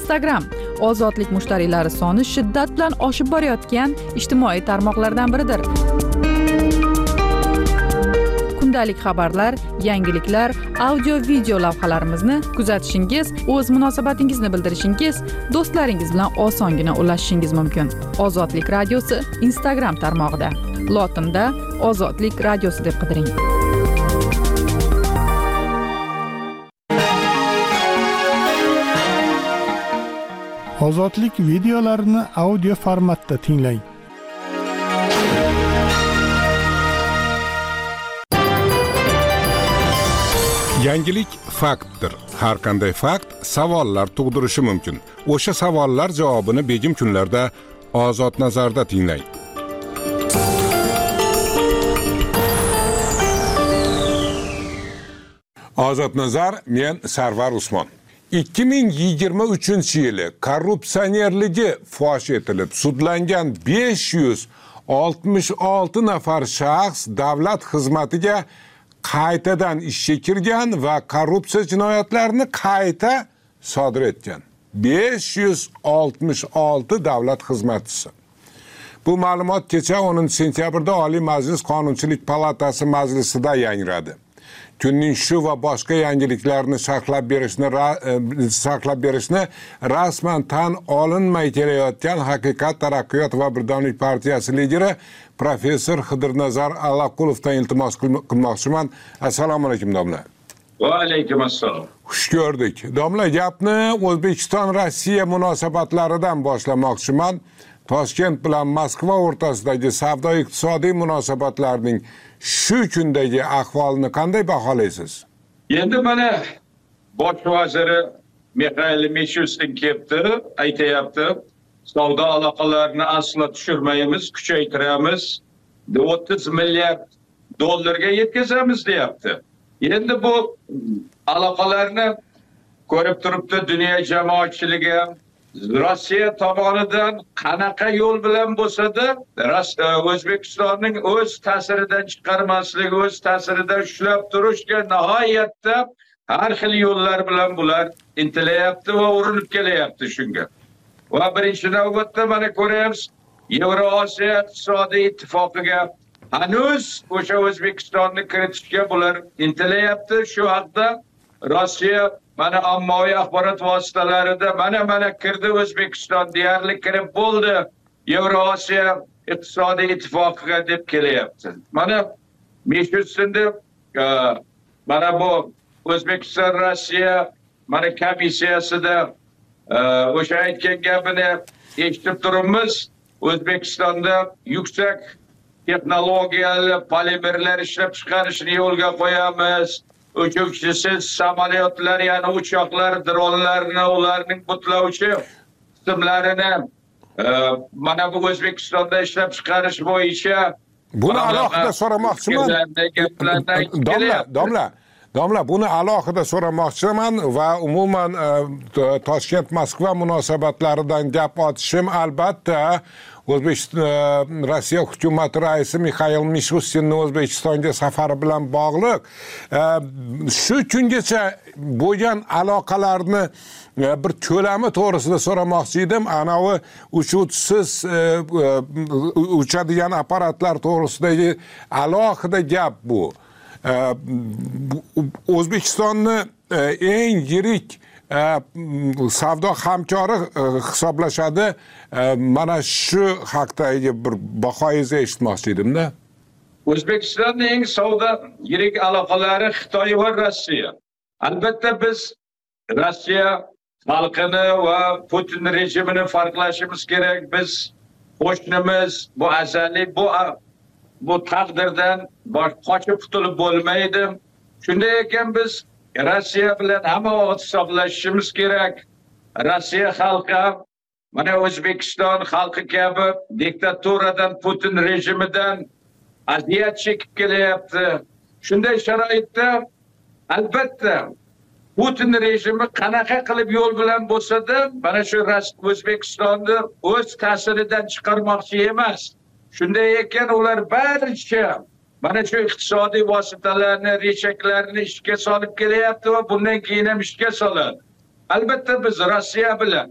Instagram ozodlik mushtariylari soni shiddat bilan oshib borayotgan ijtimoiy tarmoqlardan biridir. Kundalik xabarlar, yangiliklar, audio-video lavhalarimizni kuzatishingiz, o'z munosabatingizni bildirishingiz, do'stlaringiz bilan osongina ulashishingiz mumkin. Ozodlik radiosi Instagram tarmog'ida. Lotinda Ozodlik radiosi deb qidiring. Ozodlik videolarini audio formatda tinglang. Yangilik faktdir. Har qanday fakt savollar tug'dirishi mumkin. O'sha savollar javobini begim kunlarda Ozod nazarda tinglang. Ozod nazar, men Sarvar Usmon. 2023-yili korrupsionerligi fosh etilib sudlangan 566 nafar shaxs davlat xizmatiga qaytadan ishga kirgan va korrupsiya jinoyatlarini qayta sodir etgan. 566 davlat xizmatchisi. Bu ma'lumot kecha 10 sentyabrda Oliy Majlis Qonunchilik palatasi majlisida yangradi. Kunning shu va boshqa yangiliklarni saqlab berishni rasman tan olinmay kelayotgan Haqiqat taraqqiyot va birdamlik partiyasi lideri professor Xidirnazar Allaqulovdan iltimos qilmoqchiman. Assalomu alaykum domla. Va alaykum assalom. Xush ko'rdik. Domla, gapni O'zbekiston-Rossiya munosabatlaridan boshlamoqchiman. Toshkent bilan Moskva o'rtasidagi savdo-iqtisodiy munosabatlarning shu kundagi ahvolini qanday baholaysiz? Endi mana bosh vaziri Mikhail Mishustin kelibdi, aytayapti, savdo aloqalarini aslo tushirmaymiz, kuchaytiramiz, 30 milliard dollarga yetkazamiz deyapti. Endi bu aloqalarni ko'rib turibdi dunyo jamoatchiligi. Rossiya tomonidan qanaqa yo'l bilan bo'lsa-da O'zbekistonning o'z ta'siridan chiqarmaslik, o'z ta'siridan ushlab turishga nihoyatda har xil yo'llar bilan bular intilayapti va urinib kelyapti shunga. Va birinchi navbatda mana ko'ramiz, Yevroosiyo iqtisodiy ittifoqiga hanuz o'sha O'zbekistonni kiritishga bular intilayapti. Shu haqda Rossiya mana ommaviy axborot vositalarida mana kirdi O'zbekiston, deyarli kirib bo'ldi Yevroosiyo iqtisodiy ittifoqiga deb kelyapti. Mana Mishustinni mana bu O'zbekiston Rossiya mana komissiyasida o'sha aytgan gapini eshitib turibmiz. O'zbekistonda yuksak texnologiyali polimerlar ishlab chiqarishni yo'lga qo'yamiz. Uchuvchisiz samolyotlar, ya'ni uchoqlar, dronlarni, ularning butlovchi qismlarini mana bu O'zbekistonda ishlab chiqarish bo'yicha buni alohida so'ramoqchiman. Domla, buni alohida so'ramoqchiman va umuman Toshkent-Moskva munosabatlaridan gap otishim albatta Rossiya hukumati raisi Mikhail Mishustinning O'zbekistonga safari bilan bog'liq. Shu kungacha bo'lgan aloqalarni bir ko'lami to'g'risida so'ramoqchi edim. Anavi uchuvchisiz uchadigan apparatlar to'g'risidagi alohida gap bu. O'zbekistonni eng yirik savdo hamkori hisoblashadi. Mana shu haqdagi bir bahoyingizni eshitmoqchi edim-da. O'zbekistonning eng savdo yirik aloqalari Xitoy va Rossiya. Albatta biz Rossiya xalqini va Putin rejimini farqlashimiz kerak. Biz qo'shnimiz, bu azaliy, bu taqdirdan qochib qutulib bo'lmaydi. Shunday ekan biz Rossiya bilan hamma vaqt hisoblashishimiz kerak. Rossiya xalqi mana O'zbekiston xalqi kabi diktaturadan, Putin rejimidan aziyat chekib kelyapti. Shunday sharoitda albatta Putin rejimi qanaqa qilib yo'l bilan bo'lsa-da, mana shu O'zbekistonni o'z ta'siridan chiqarmoqchi emas. Shunday ekan ular barcha mana shu iqtisodiy vositalarni, rechaklarni ishga solib kelyapti va bundan keyin ham ishga soladi. Albatta biz Rossiya bilan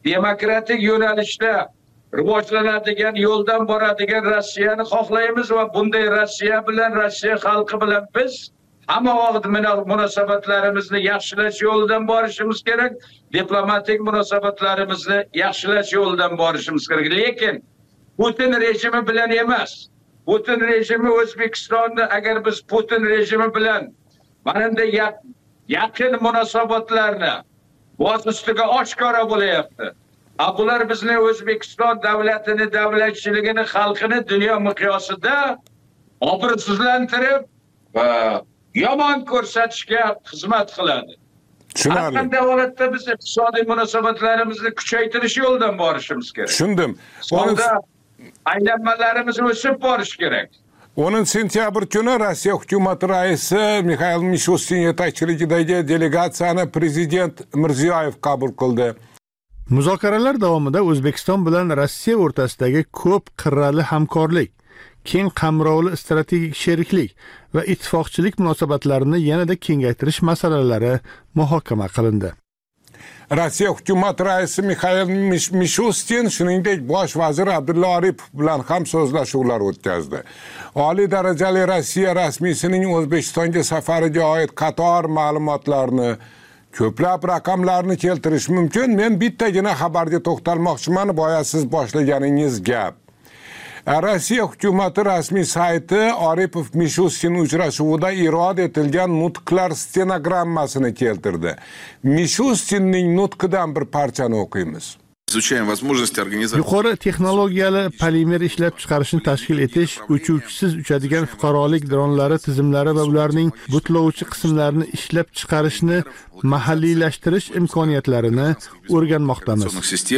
demokratik yo'nalishda rivojlanadigan yo'ldan boradigan Rossiyani xohlaymiz va bunday Rossiya bilan, Rossiya xalqi bilan biz hamma vaqt munosabatlarimizni yaxshilash yo'lidan borishimiz kerak, diplomatik munosabatlarimizni yaxshilash yo'lidan borishimiz kerak. Lekin Putin rejimi bilan emas. Putin rejimi O'zbekistonda agar biz Putin rejimi bilan mana bunday yaqin munosabatlarni boz ustiga oshkora bo'layapti. Bular bizning O'zbekiston davlatini, davlatchiligini, xalqini dunyo miqyosida obro'sizlantirib va yomon ko'rsatishga xizmat qiladi. Tushunarli. Qanday holatda biz iqtisodiy munosabatlarimizni kuchaytirish yo'lidan borishimiz kerak. Tushundim. Onda aylanmalarimiz o'sib borish kerak. 10 sentyabr kuni Rossiya hukumati raisi Mikhail Mishustin yetakchiligidagi delegatsiyani prezident Mirziyoyev qabul qildi. Muzokaralar davomida O'zbekiston bilan Rossiya o'rtasidagi ko'p qirrali hamkorlik, keng qamrovli strategik sheriklik va ittifoqchilik munosabatlarini yanada kengaytirish masalalari muhokama qilindi. Rossiya hukumati raisi Mikhail Mishustin shuningdek bosh vazir Abdulla Aripov bilan ham so'zlashuvlar o'tkazdi. Oliy darajali Rossiya rasmiysining O'zbekistonga safariga oid qator ma'lumotlarni, ko'plab raqamlarni keltirish mumkin. Men bittagina xabarga to'xtalmoqchiman, boya siz boshlaganingiz gap. Rossiya hukumati rasmiy sayti Aripov Mishustin uchrashuvida irod etilgan nutqlar stenogrammasini keltirdi. Mishustinning nutqidan bir parchani o'qiymiz. Yuqori texnologiyali polimer ishlab chiqarishni tashkil etish, uchuvchisiz uchadigan fuqarolik dronlari tizimlari va ularning butlovchi qismlarini ishlab chiqarishni mahalliylashtirish imkoniyatlarini o'rganmoqdamiz.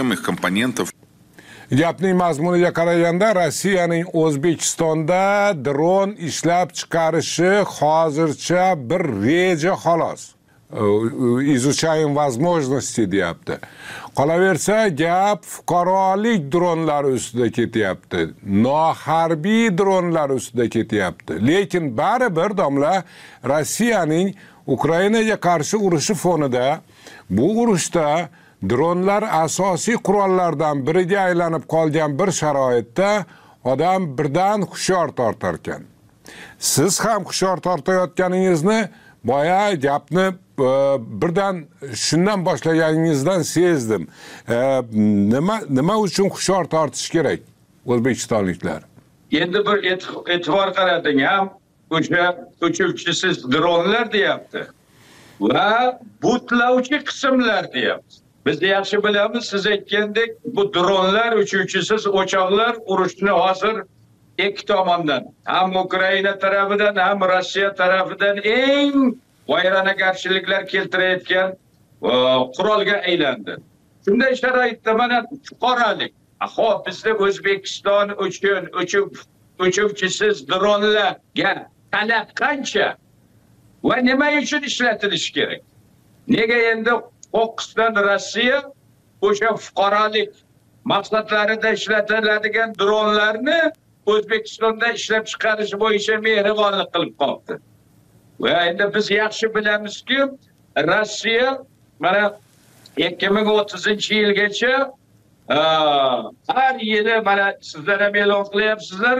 Gapning mazmuniga qaraganda Rossiyaning O'zbekistonda dron ishlab chiqarishi hozircha bir reja xolos. Изучаем возможности deyapti. Qolaversa gap fuqarolik dronlari ustida ketyapti. Noharbiy dronlar ustida ketyapti. Lekin baribir domla Rossiyaning Ukrainaga qarshi urushi fonida bu urushda dronlar asosiy qurollardan biriga aylanib qolgan bir sharoitda odam birdan hushyor tortar ekan. Siz ham hushyor tortayotganingizni boya gapni birdan shundan boshlaganingizdan sezdim. Nima uchun hushyor tortish kerak o'zbekistonliklar? Endi bir e'tibor qarating, ham o'sha uchuvchisiz dronlar deyapti va butlovchi qismlar deyapti. Biz yaxshi bilamiz, siz aytgandek, bu dronlar, uchuvchisiz o'choqlar urushni hozir ikki tomondan, ham Ukraina tarafidan, ham Rossiya tarafidan eng vayronagarchiliklar keltirayotgan qurolga aylandi. Shunday sharoitda mana fuqarolik, xo'p bizda O'zbekiston uchun uchuvchisiz dronlarga talab qancha va nima uchun ishlatilishi kerak? Nega endi Pokiston Rossiya o'sha fuqarolik maqsadlarida ishlatiladigan dronlarni O'zbekistonda ishlab chiqarish bo'yicha mehribonlik qilib qoldi. Va endi biz yaxshi bilamizki, Rossiya mana 2030-yilgacha har yili mana sizlar ham e'lon qilyapsizlar,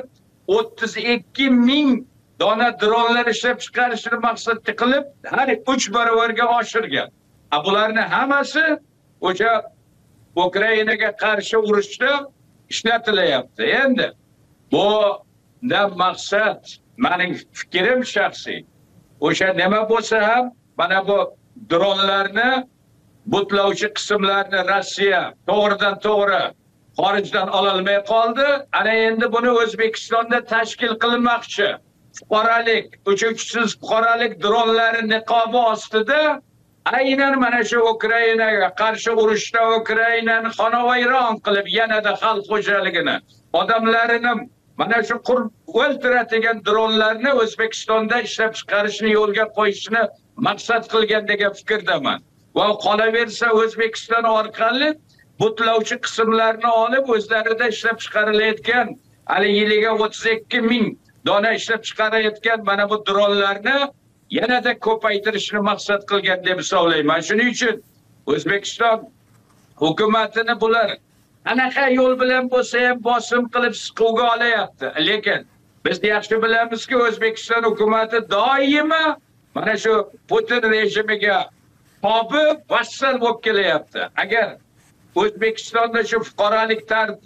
32,000 dona dronlar ishlab chiqarishni maqsad qilib, har 3 barobarga oshirgan. Bularning hammasi o'sha Ukrainaga qarshi urushda ishlatilyapti. Endi bu maqsad, mening fikrim shaxsiy. O'sha nima bo'lsa ham, mana bu dronlarni, butlovchi qismlarni Rossiya to'g'ridan to'g'ri xorijdan ololmay qoldi. Ana endi buni O'zbekistonda tashkil qilmoqchi. Fuqarolik, uchuvchisiz fuqarolik dronlari niqobi ostida aynan mana shu Ukrainaga qarshi urushda Ukrainani xonavayron qilib, yanada xalq xo'jaligini, odamlarini mana shu o'ltiradigan dronlarni O'zbekistonda ishlab chiqarishni yo'lga qo'yishni maqsad qilgan degan fikrdaman. Va qolaversa O'zbekiston orqali butlovchi qismlarni olib o'zlarida ishlab chiqarilayotgan, hali yiliga 32,000 dona ishlab chiqarayotgan mana bu dronlarni yanada ko'paytirishni maqsad qilgan deb hisoblayman. Shuning uchun O'zbekiston hukumatini bular anaqa yo'l bilan bo'lsa ham bosim qilib siquvga olyapti. Lekin biz yaxshi bilamizki, O'zbekiston hukumati doimo mana shu Putin rejimiga tobi vassal bo'lib kelyapti. Agar O'zbekistonda shu fuqarolik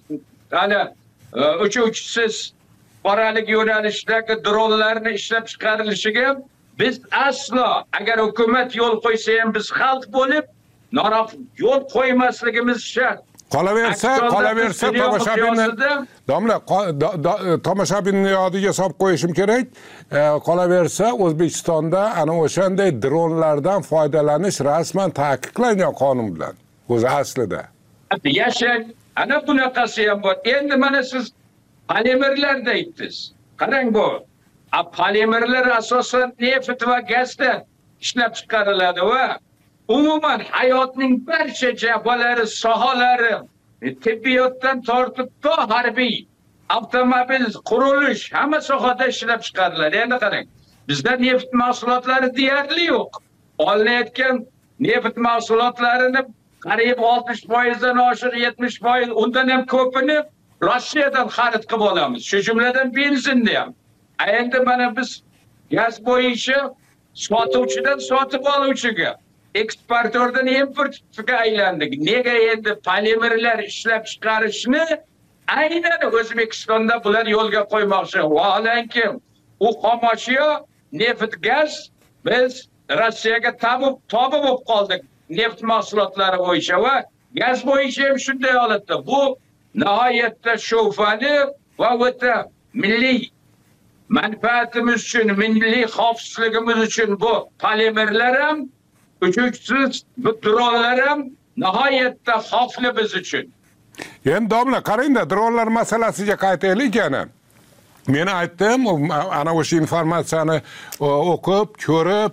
uchuvchisiz fuqarolik yo'nalishidagi dronlarni ishlab chiqarilishiga biz aslo, agar hukumat yo'l qo'ysa ham biz xalq bo'lib yo'l qo'ymasligimiz shart. Qolaversa tomoshabinni domla tomoshabinni yodiga solib qo'yishim kerak. Qolaversa O'zbekistonda ana o'shanday dronlardan foydalanish rasman taqiqlangan qonun bilan. O'zi aslida. Yashang, ana bunaqasi ham bor. Endi mana siz polimerlarda aytdingiz. Qarang bu. Polimerlar asosan neft va gazdan ishlab chiqariladi va umuman hayotning barcha jabalari, sohalari, tibbiyotdan tortib to harbiy, avtomobil, qurilish, hamma sohada ishlab chiqariladi. Endi qarang, bizda neft mahsulotlari deyarli yo'q. Olinayotgan neft mahsulotlarini qariyb 60% dan oshir 70%, undan ham ko'pini Rossiyadan xarid qilib olamiz. Shu jumladan benzinni ham. Endi mana biz gaz bo'yicha sotuvchidan sotib oluvchiga, eksportyordan importga aylandik. Nega endi polimerlar ishlab chiqarishni aynan O'zbekistonda bular yo'lga qo'ymoqchi? Vaholanki u xomashyo, neft, gaz biz Rossiyaga tobi bo'lib qoldik. Neft mahsulotlari bo'yicha va gaz bo'yicha ham shunday holatda. Bu nihoyatda shubhali va o'ta milliy manfaatimiz uchun, milliy xavfsizligimiz uchun bu polimerlar ham, uchuvchisiz dronlar ham nihoyatda xavfli biz uchun. Endi domla qarangda, dronlar masalasiga qaytaylik yana. Men aytdim, ana o'sha informatsiyani o'qib, ko'rib,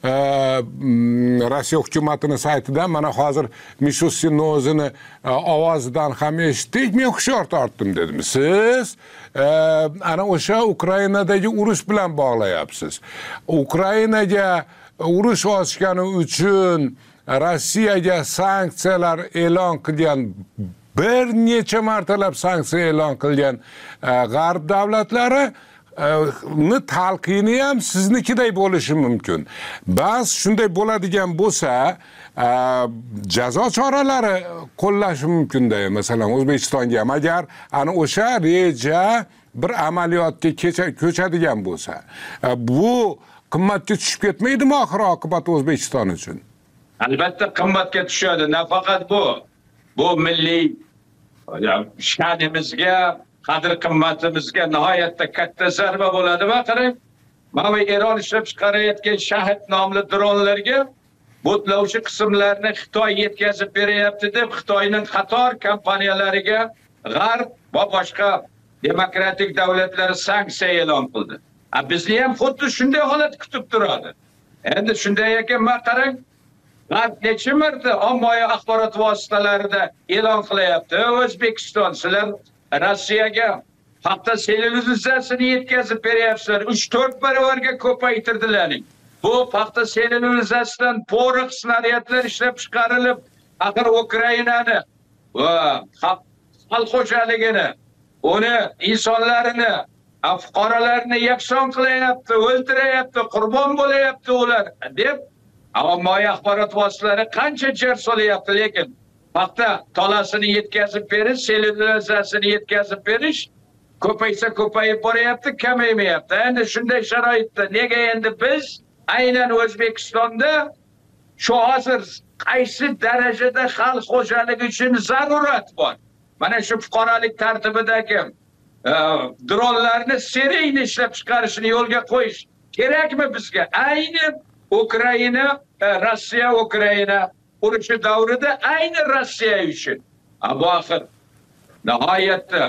Rossiya hukumatining saytidan mana hozir Mishustinning o'zini ovozidan ham eshitdik. Men hushyor tortdim dedim. Siz ana o'sha Ukrainadagi urush bilan bog'layapsiz. Ukrainaga urush ochgani uchun Rossiyaga sanksiyalar e'lon qilgan, bir necha martalab sanksiya e'lon qilgan g'arb davlatlari ni talqini ham siznikiday bo'lishi mumkin. Bas shunday bo'ladigan bo'lsa, jazo choralari qo'llashi mumkin-da, masalan O'zbekistonga ham agar ana o'sha reja bir amaliyotga ko'chadigan bo'lsa, bu qimmatga tushib ketmaydimi oxir oqibati O'zbekiston uchun? Albatta qimmatga tushadi. Nafaqat bu milliy sha'nimizga, qadr qimmatimizga nihoyatda katta zarba bo'ladi. Va qarang, mana Eron ishlab chiqarayotgan Shahid nomli dronlarga botlovchi qismlarni Xitoy yetkazib beryapti deb Xitoyning qator kompaniyalariga G'arb va boshqa demokratik davlatlar sanksiya e'lon qildi. Bizni ham xuddi shunday holat kutib turadi. Endi shunday ekan, mana qarang, G'arb necha marta ommaviy axborot vositalarida e'lon qilyapti. O'zbekiston, sizlar Rossiyaga paxta sellyulozasini yetkazib beryapsizlar. 3-4 barobarga ko'paytirdilaring. Bu paxta sellyulozasidan porox snaryadlar ishlab chiqarilib, axir Ukrainani va xalq xo'jaligini, uni insonlarini, fuqarolarni yakson qilyapti, o'ldirayapti, qurbon bo'layapti ular deb ommaviy axborot vositalari qancha jar solyapti. Lekin paxta tolasini yetkazib berish, sellyulozasini yetkazib berish ko'paysa ko'payib boryapti, kamaymayapti. Endi shunday sharoitda nega endi biz aynan O'zbekistonda shu hozir qaysi darajada xalq xo'jaligi uchun zarurat bor? Mana shu fuqarolik tartibidagi dronlarni seriyni ishlab chiqarishni yo'lga qo'yish kerakmi bizga? Ayni Ukraina, Rossiya Ukraina urushi davrida ayni Rossiya uchun. Bu axir nihoyatda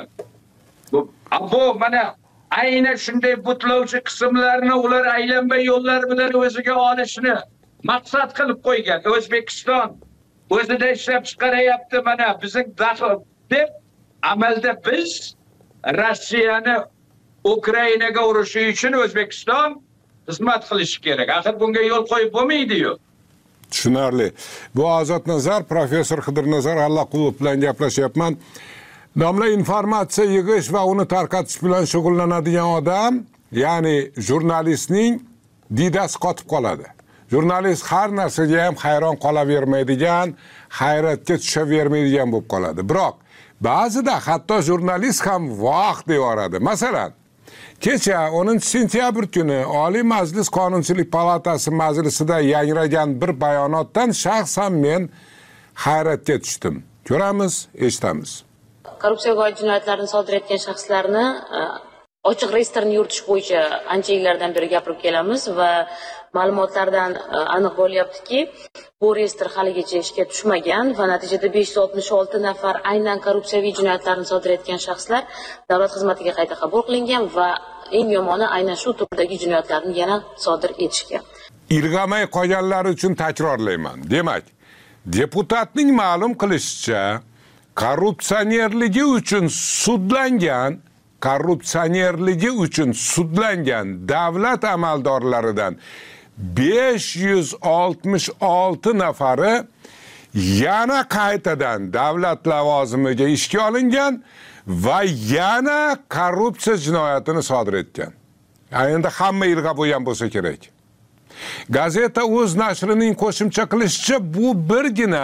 bu mana aynan shunday butlovchi qismlarni ular aylanma yo'llar bilan o'ziga olishni maqsad qilib qo'ygan. O'zbekiston o'zida ishlab chiqarayapti, mana bizning daxl deb amalda biz Rossiyani Ukrainaga urushi uchun O'zbekiston xizmat qilishi kerak. Axir bunga yo'l qo'yib bo'lmaydi-yu. Tushunarli. Bu Ozodnazar, professor Xidirnazar Allaqulov bilan gaplashyapman. Domla informatsiya yig'ish va uni tarqatish bilan shug'ullanadigan odam, ya'ni jurnalistning diydasi qotib qoladi. Jurnalist har narsaga ham hayron qolavermaydigan, hayratga tushavermaydigan bo'lib qoladi. Biroq ba'zida hatto jurnalist ham voh deyoradi. Masalan, kecha 10-sentyabr kuni Oliy Majlis Qonunchilik palatasi majlisida yangragan bir bayonotdan shaxsan men hayratga tushdim. Ko'ramiz, eshitamiz. Korrupsiyaga oid jinoyatlarni sodir etgan shaxslarni ochiq reyestrni yuritish bo'yicha ancha yillardan beri gapirib kelamiz va ma'lumotlardan aniq bo'lyaptiki, bu reyestr haligacha ishga tushmagan va natijada 566 nafar aynan korrupsiyaviy jinoyatlarni sodir etgan shaxslar davlat xizmatiga qayta qabul qilingan va eng yomoni aynan shu turdagi jinoyatlarni yana sodir etishgan. Ilg'amay qolganlari uchun takrorlayman. Demak, deputatning ma'lum qilishicha, korrupsionerligi uchun sudlangan davlat amaldorlaridan 566 nafari yana qaytadan davlat lavozimiga ishga olingan va yana korrupsiya jinoyatini sodir etgan. Endi hamma ilg'a bo'lgan bo'lsa kerak. Gazeta O'z nashrining qo'shimcha qilishicha, bu birgina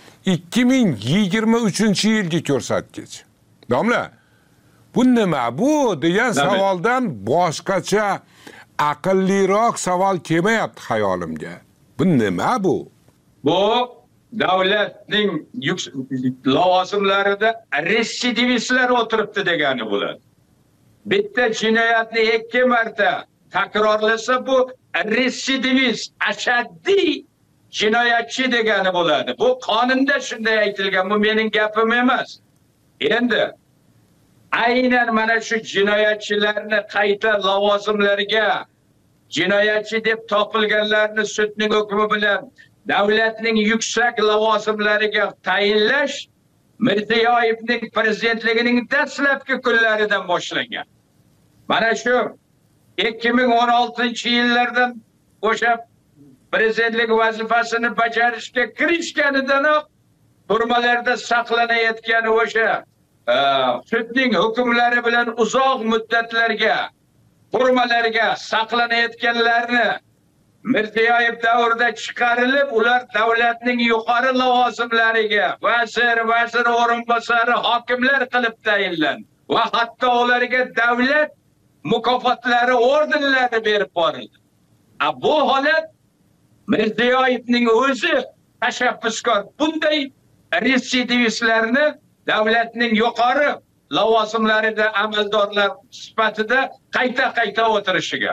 2023-yilgi ko'rsatkich. Domla, bu nima bu degan savoldan boshqacha aqlliroq savol kelmayapti xayolimga. Bu nima bu? Bu davlatning lavozimlarida retsidivistlar o'tiribdi degani bo'ladi. Bitta jinoyatni 2 marta takrorlasa bu retsidivist, ashaddiy jinoyatchi degani bo'ladi. Bu qonunda shunday aytilgan, bu mening gapim emas. Endi aynan mana shu jinoyatchilarni qayta lavozimlariga, jinoyatchi deb topilganlarni sudning hukmi bilan davlatning yuksak lavozimlariga tayinlash Mirziyoyevning prezidentligining dastlabki kunlaridan boshlangan. Mana shu 2016-yillardan o'sha prezidentlik vazifasini bajarishga kirishganidanoq turmalarda saqlanayotgan o'sha sudning hukmlari bilan uzoq muddatlarga turmalarga saqlanayotganlarni Mirziyoyev davrida chiqarilib, ular davlatning yuqori lavozimlariga vazir o'rinbosari, hokimlar qilib tayinlandi va hatto ularga davlat mukofotlari, ordenlari berib borildi. Bu holat Mirziyoyevning o'zi tashabbuskor bunday retsidivistlarni davlatning yuqori lavozimlarida amaldorlar sifatida qayta o'tirishiga.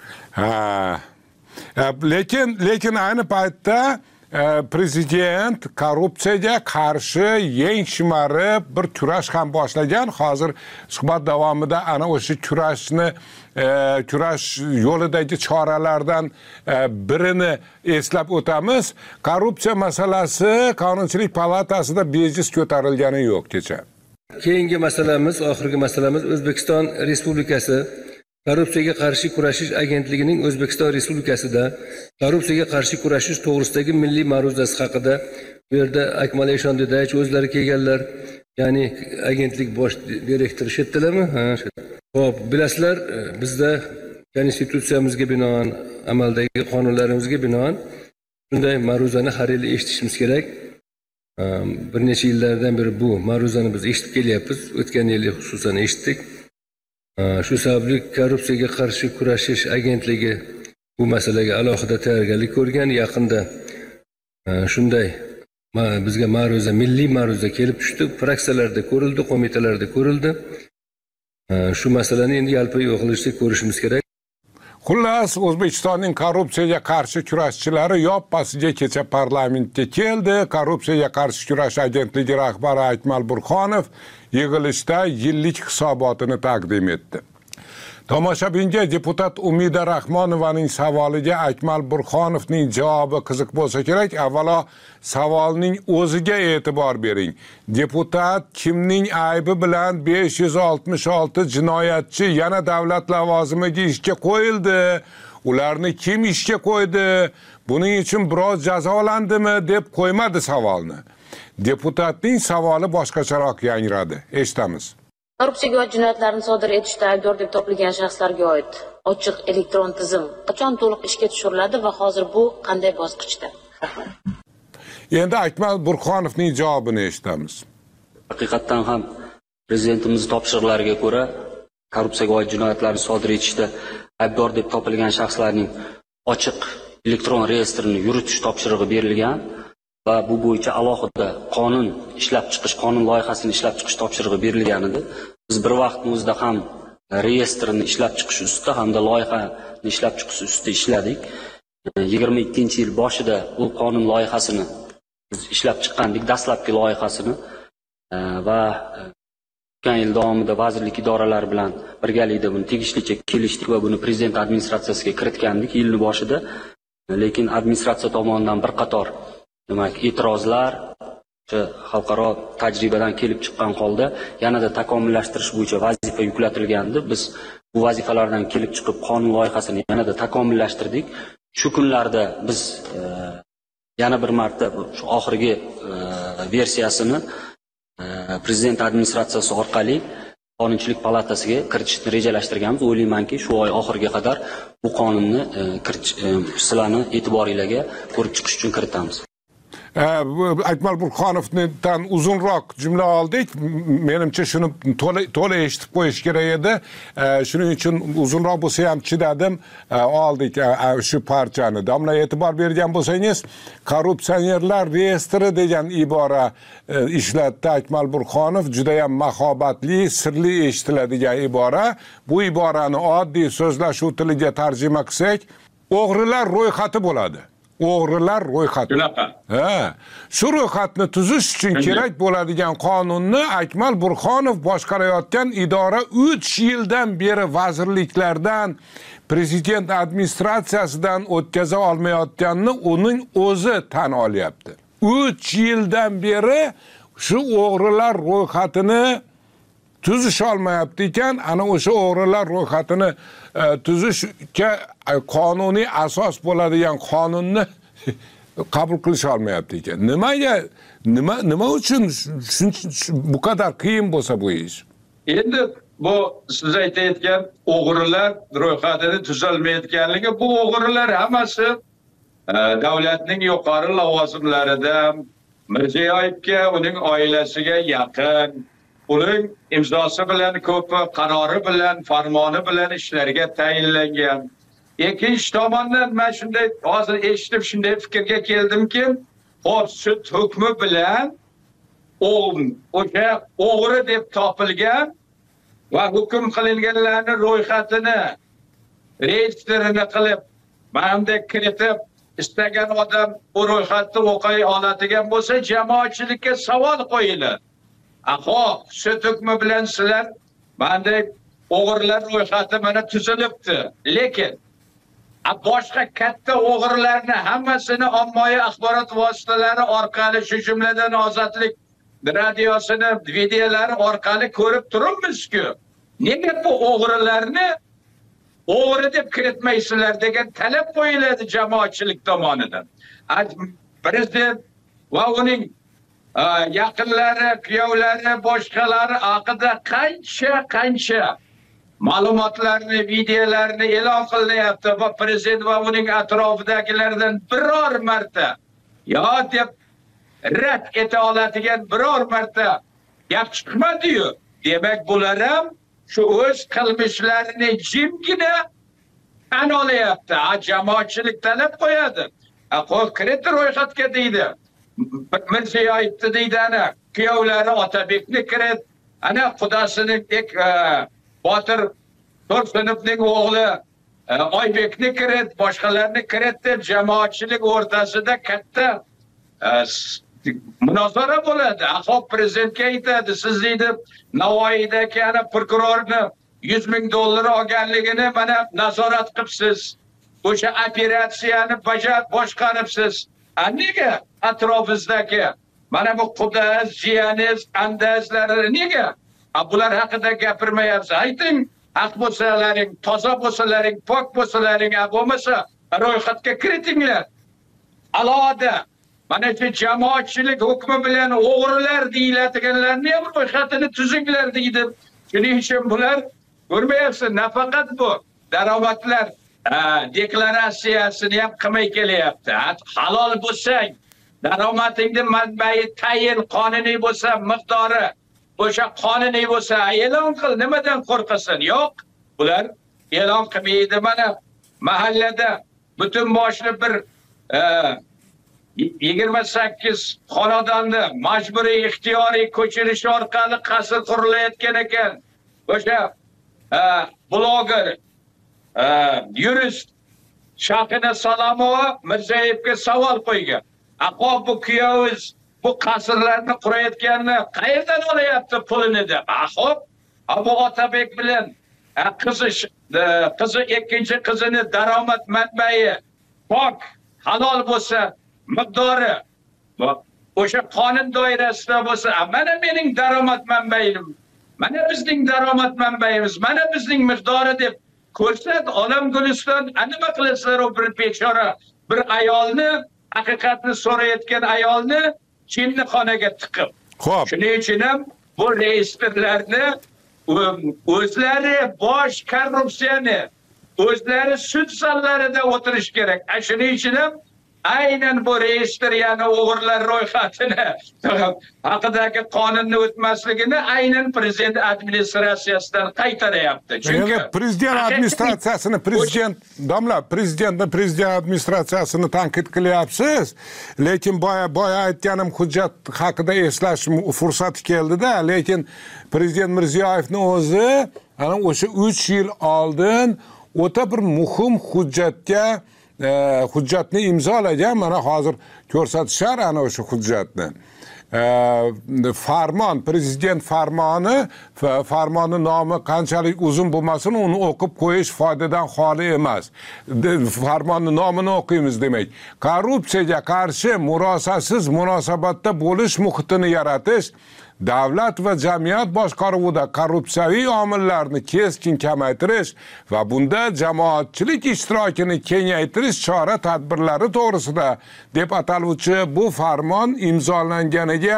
Lekin ayni paytda prezident korrupsiyaga qarshi yeng shimarib bir kurash ham boshlagan. Hozir suhbat davomida ana o'sha kurash yo'lidagi choralardan birini eslab o'tamiz. Korrupsiya masalasi Qonunchilik palatasida bejiz ko'tarilgani yo'q kecha. Keyingi masalamiz, oxirgi masalamiz O'zbekiston Respublikasi Korrupsiyaga qarshi kurashish agentligining O'zbekiston Respublikasida korrupsiyaga qarshi kurashish to'g'risidagi milliy ma'ruzasi haqida. Bu yerda Akmal Eshon Dedayevich o'zlari kelganlar, ya'ni agentlik bosh direktori shetdilarmi? Xo'p, bilasizlar, bizda konstitutsiyamizga binoan, amaldagi qonunlarimizga binoan shunday ma'ruzani har yili eshitishimiz kerak. Bir necha yillardan beri bu ma'ruzani biz eshitib kelyapmiz. O'tgan yil xususan eshitdik. Shu sababli korrupsiyaga qarshi kurashish agentligi bu masalaga alohida tayyorgarlik ko'rgan. Yaqinda shunday bizga ma'ruza, milliy ma'ruza kelib tushdi. Fraksiyalarda ko'rildi, qo'mitalarda ko'rildi. Shu masalani endi yalpi yo'qlashda ko'rishimiz kerak. Xullas, O'zbekistonning korrupsiyaga qarshi kurashchilari yoppasiga kecha parlamentga keldi. Korrupsiyaga qarshi kurash agentligi rahbari Akmal Burxonov yig'ilishda yillik hisobotini taqdim etdi. Tomoshabinga deputat Umida Rahmonovaning savoliga Akmal Burxonovning javobi qiziq bo'lsa kerak. Avvalo savolning o'ziga e'tibor bering. Deputat kimning aybi bilan 566 jinoyatchi yana davlat lavozimiga ishga qo'yildi? ularni kim ishga qo'ydi, buning uchun biroz jazolandimi deb qo'ymadi savolni. Deputatning savoli boshqacharoq yangradi. Eshitamiz. Korrupsiyaga oid jinoyatlarni sodir etishda aybdor deb topilgan shaxslarga oid ochiq elektron tizim qachon to'liq ishga tushiriladi va hozir bu qanday bosqichda? Endi Akmal Burxonovning javobini eshitamiz. Haqiqatdan ham prezidentimiz topshiriqlariga ko'ra korrupsiyaga oid jinoyatlarni sodir etishda aybdor deb topilgan shaxslarning ochiq elektron reyestrini yuritish topshirig'i berilgan va bu bo'yicha alohida qonun loyihasini ishlab chiqish topshirig'i berilgan edi. Biz bir vaqtning o'zida ham reyestrni ishlab chiqish ustida hamda loyihani ishlab chiqish ustida ishladik. 22-yil boshida bu qonun loyihasini biz ishlab chiqqandik, dastlabki loyihasini va o'tgan yil davomida vazirlik idoralari bilan birgalikda buni tegishlicha kelishdik va buni prezident administratsiyasiga kiritgandik yilni boshida. Lekin administratsiya tomonidan bir qator e'tirozlar xalqaro tajribadan kelib chiqqan holda yanada takomillashtirish bo'yicha vazifa yuklatilgandi. Biz bu vazifalardan kelib chiqib qonun loyihasini yanada takomillashtirdik. Shu kunlarda biz yana bir marta shu oxirgi versiyasini prezident administratsiyasi orqali Qonunchilik palatasiga kiritishni rejalashtirganmiz. O'ylaymanki, shu oy oxiriga qadar bu qonunni sizlarni e'tiboringizga ko'rib chiqish uchun kiritamiz. Akmal Burxonovdan uzunroq jumla oldik. Menimcha shuni to'la eshitib qo'yish kerak edi. Shuning uchun uzunroq bo'lsa ham chidadim, oldik shu parchani. Domla e'tibor bergan bo'lsangiz, korrupsionerlar reyestri degan ibora ishlatdi Akmal Burxonov. Juda ham mahobatli, sirli eshitiladigan ibora. Bu iborani oddiy so'zlashuv tiliga tarjima qilsak, o'g'rilar ro'yxati bo'ladi. O'g'rilar ro'yxati. Shu ro'yxatni tuzish uchun kerak bo'ladigan qonunni Akmal Burxonov boshqarayotgan idora 3 yildan beri vazirliklardan, prezident administratsiyasidan o'tkaza olmayotganini uning o'zi tan olyapti. 3 yildan beri shu o'g'rilar ro'yxatini tuzish olmayapti ekan, ana o'sha o'g'rilar ro'yxatini tuzishga qonuniy asos bo'ladigan qonunni qabul qilish olmayapti ekan. Nima uchun bu qadar qiyin bo'lsa bu ish? Endi bu siz aytayotgan o'g'rilar ro'yxatini tuzilmayotganligi, bu o'g'rilar hammasi davlatning yuqori lavozimlarida Mirziyoyevga, uning oilasiga yaqin, uning imzosi bilan ko'pi, qarori bilan, farmoni bilan ishlarga tayinlangan. Ikkinchi tomondan men shunday hozir eshitib shunday fikrga keldimki, xo'p, sud hukmi bilan o'sha o'g'ri deb topilgan va hukm qilinganlarning ro'yxatini, reyestrini qilib, manda kiritib, istagan odam bu ro'yxatni o'qiy oladigan bo'lsa, jamoatchilikka savol qo'yiladi. Xo'p, sud hukmi bilan sizlar bunday o'g'rilar ro'yxati mana tuzilibdi. Lekin boshqa katta o'g'rilarni hammasini ommaviy axborot vositalari orqali, shu jumladan Ozodlik radiosini videolari orqali ko'rib turibmiz-ku. Nega bu o'g'rilarni o'g'ri deb kiritmaysizlar degan talab qo'yiladi jamoatchilik tomonidan. Prezident va uning yaqinlari, kuyovlari, boshqalari haqida qancha ma'lumotlarni, videolarni e'lon qilinyapti va prezident va uning atrofidagilardan biror marta deb rad eta oladigan biror marta gap chiqmadi-yu. Demak, bular ham shu o'z qilmishlarini jimgina tan olyapti. Jamoatchilik talab qo'yadi. Kirit ro'yxatga deydi. Mirziyoyevni deydi, ana kuyovlari Otabekni kirit, ana qudasining Botir Tursunovning o'g'li Oybekni kirit, boshqalarni kirit deb jamoatchilik o'rtasida katta munozara bo'ladi. Xo'p, prezidentga aytadi, siz deydi Navoiydagi ana prokurorni $100,000 olganligini mana nazorat qilibsiz. O'sha operatsiyani boshqaribsiz. Nega atrofingizdagi mana bu qudaz, jiyaniz, andazlar nega bular haqida gapirmayapsiz? Ayting, haq bo'lsalaring, toza bo'lsalaring, pok bo'lsalaring, bo'lmasa ro'yxatga kiritinglar. Alohida mana shu jamoatchilik hukmi bilan o'g'rilar deyiladiganlarni ham ro'yxatini tuzinglar deydi. Shuning uchun bular ko'rmayapsiz, nafaqat bu daromadlar deklaratsiyasini ham qilmay kelyapti. Halol bo'lsang, daromadingning manbai tayin qonuniy bo'lsa, miqdori o'sha qonuniy bo'lsa e'lon qil, nimadan qo'rqasan? Yo'q, bular e'lon qilmaydi. Mana mahallada butun boshli bir 28 xonadonni majburiy ixtiyoriy ko'chirish orqali qasr qurilayotgan ekan. O'sha bloger, yurist Shahina Salomova Mirzayevga savol qo'ygan. Aqob bu kuyovingiz bu qasrlarni qurayotganini qayerdan olyapti pulini deb. Xo'p, bu Otabek bilan qizi ikkinchi qizini daromad manbai pok, halol bo'lsa, miqdori o'sha qonun doirasida bo'lsa, mana mening daromad manbaim, mana bizning daromad manbaimiz, mana bizning miqdori deb ko'rsat. Olam Guliston nima qilasizlar u bir bechora bir ayolni, haqiqatni so'rayotgan ayolni jinnixonaga tiqib. Xo'p. Shuning uchun ham bu reyestrlarni o'zlari bosh korrupsiyani o'zlari sud zallarida o'tirish kerak. Shuning uchun ham aynan bu reyestr, ya'ni o'g'irlar ro'yxatini haqidagi qonunni o'tmasligini aynan prezident administratsiyasidan qaytaryapti. Chunki prezident administratsiyasini prezident administratsiyasini tanqid qilyapsiz, lekin boya aytganim hujjat haqida eslash fursati keldi-da, lekin prezident Mirziyoyevning o'zi ana o'sha 3 yil oldin o'ta bir muhim hujjatni imzolagan. Mana hozir ko'rsatishar ana o'sha hujjatni. Farmon, prezident farmoni nomi qanchalik uzun bo'lmasin, uni o'qib qo'yish foydadan xoli emas. Farmonni nomini o'qiymiz demak. Korrupsiyaga qarshi murosasiz munosabatda bo'lish muhitini yaratish, davlat va jamiyat boshqaruvida korrupsiyaviy omillarni keskin kamaytirish va bunda jamoatchilik ishtirokini kengaytirish chora-tadbirlari to'g'risida deb ataluvchi bu farmon imzolanganiga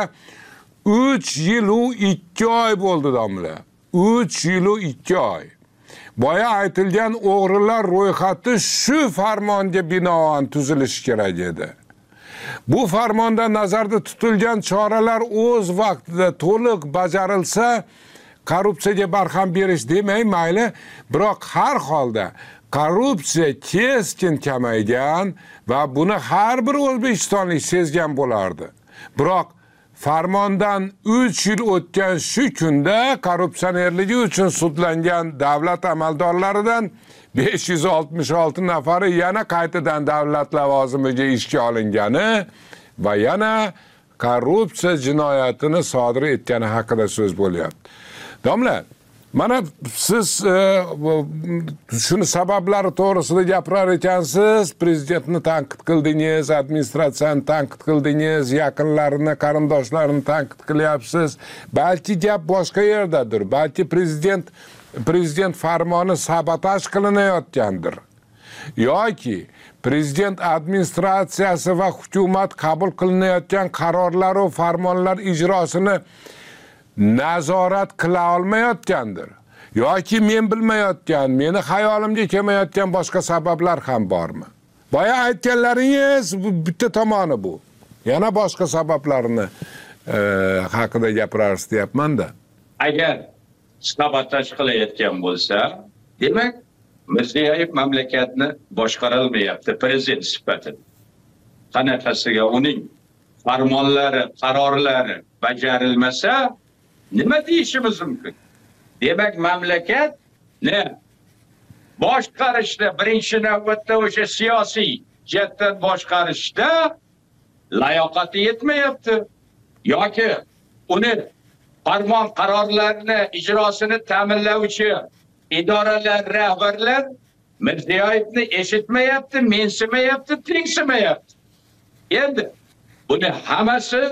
3 yil u 2 oy bo'ldi domla. 3 yil u 2 oy. Boya aytilgan o'g'rilar ro'yxati shu farmonga binoan tuzilishi kerak edi. Bu farmonda nazarda tutilgan choralar o'z vaqtida to'liq bajarilsa, korrupsiyaga barham berish demay mayli, biroq har holda korrupsiya keskin kamaygan va buni har bir o'zbekistonlik sezgan bo'lardi. Biroq farmondan 3 yil o'tgan shu kunda korrupsionerligi uchun sudlangan davlat amaldorlaridan 566 nafari yana qaytadan davlat lavozimiga ishga olingani va yana korrupsiya jinoyatini sodir etgani haqida so'z bo'lyapti. Domla, mana siz shuni sabablari to'g'risida gapirar ekansiz, prezidentni tanqid qildingiz, administratsiyani tanqid qildingiz, yaqinlarini, qarindoshlarini tanqid qilyapsiz. Balki gap boshqa yerdadir. Balki prezident farmoni sabotaj qilinayotgandir. Yoki prezident administratsiyasi va hukumat qabul qilinayotgan qarorlar va farmonlar ijrosini nazorat qila olmayotgandir. Yoki men bilmayotgan, meni xayolimga kelmayotgan boshqa sabablar ham bormi? Boya aytganlaringiz bitta tomoni bu. Yana boshqa sabablarini haqida gapirasiz deyapman-da. Agar sabotaj qilayotgan bo'lsa, demak Mirziyoyev mamlakatni boshqara olmayapti prezident sifatida. Qanaqasiga uning farmonlari, qarorlari bajarilmasa, nima deyishimiz mumkin? Demak, mamlakatni boshqarishda, birinchi navbatda o'sha siyosiy jihatdan boshqarishda layoqati yetmayapti. Yoki uni farmon qarorlarini ijrosini ta'minlovchi idoralar, rahbarlar Mirziyoyevni eshitmayapti, mensimayapti, tingsimayapti. Endi buni hammasi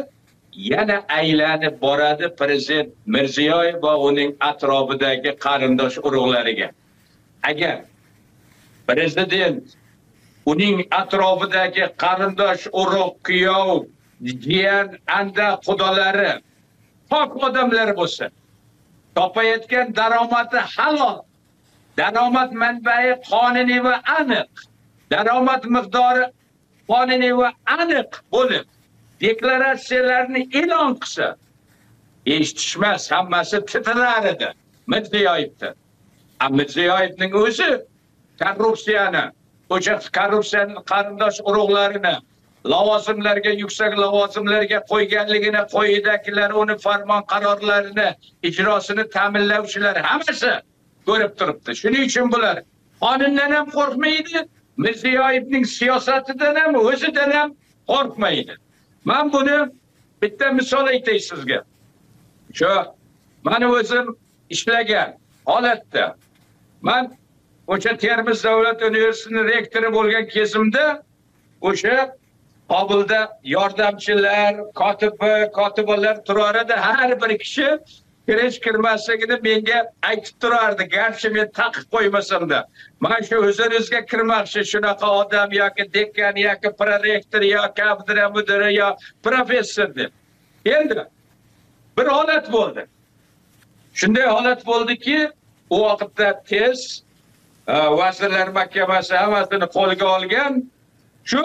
yana aylanib boradi prezident Mirziyoyev va uning atrofidagi qarindosh urug'lariga. Agar prezident uning atrofidagi qarindosh urug', kuyov, jiyan, anda xudolari pok odamlar bo'lsa, topayotgan daromadi halol, daromad manbai qonuniy va aniq, daromad miqdori qonuniy va aniq bo'lib, deklaratsiyalarni e'lon qilsa, eshitishmas, hammasi titrar edi Mirziyoyevdan. Mirziyoyevning o'zi korrupsiyani, o'sha korrupsiyaning qarindosh urug'larini lavozimlarga, yuksak lavozimlarga qo'yganligini, qo'yidagilar uni farmon qarorlarini ijrosini ta'minlovchilar hammasi ko'rib turibdi. Shuning uchun bular qonundan ham qo'rqmaydi, Mirziyoyevning siyosatidan ham, o'zidan ham qo'rqmaydi. Men buni bitta misol aytay sizga. Shu meni o'zim ishlagan holatda, men o'sha Termiz davlat universitetining rektori bo'lgan kezimda o'sha Qobulda yordamchilar, kotibalar turar edi. Har bir kishi kirish-kirmasligini menga aytib turardi, garchi men taqib qo'ymasam-da. Men shu o'zingizga kirmoqchi shunaqa odam yoki dekan yoki prorektor yoki kafedra mudiri yo professor deb. Endi bir holat bo'ldi. Shunday holat bo'ldiki, u vaqtda tez Vazirlar Mahkamasi hammasini qo'lga olgan. Shu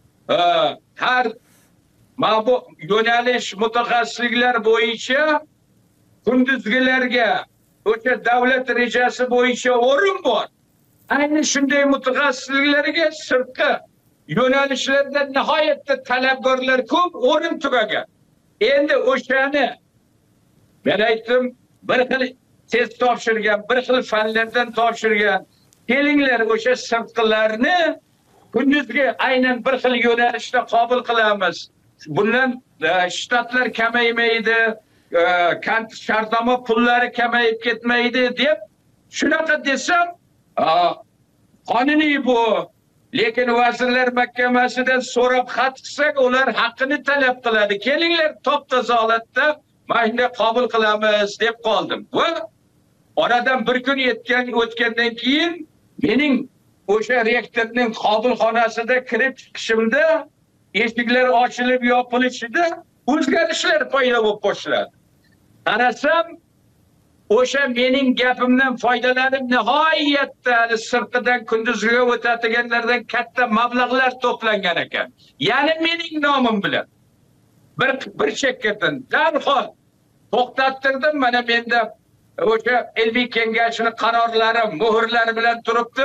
har bu yo'nalish mutaxassisliklar bo'yicha kunduzgilarga o'sha davlat rejasi bo'yicha o'rin bor. Ayni shunday mutaxassisliklarga sirtqi yo'nalishlarda nihoyatda talabgorlar ko'p, o'rin tugagan. Endi o'shani men aytdim, bir xil test topshirgan, bir xil fanlardan topshirgan. Kelinglar o'sha sirtqilarni kunduzgi aynan bir xil yo'nalishda qabul qilamiz. Bundan shtatlar kamaymaydi, shartnoma pullari kamayib ketmaydi deb shunaqa desam, qonuniy bu. Lekin Vazirlar Mahkamasidan so'rab xat qilsak, ular haqqini talab qiladi. Kelinglar top-toza holatda mana qabul qilamiz deb qoldim. Va oradan bir kun o'tgandan keyin mening o'sha rektorning qabulxonasida kirib chiqishimda eshiklar ochilib yopilishida o'zgarishlar paydo bo'lib boshladi. Qarasam, o'sha mening gapimdan foydalanib nihoyatda sirtidan kunduzgiga o'tadiganlardan katta mablag'lar to'plangan ekan. Ya'ni mening nomim bilan bir chekkadan darhol to'xtattirdim. Mana menda o'sha ilmiy kengashning qarorlari, muhrlari bilan turibdi.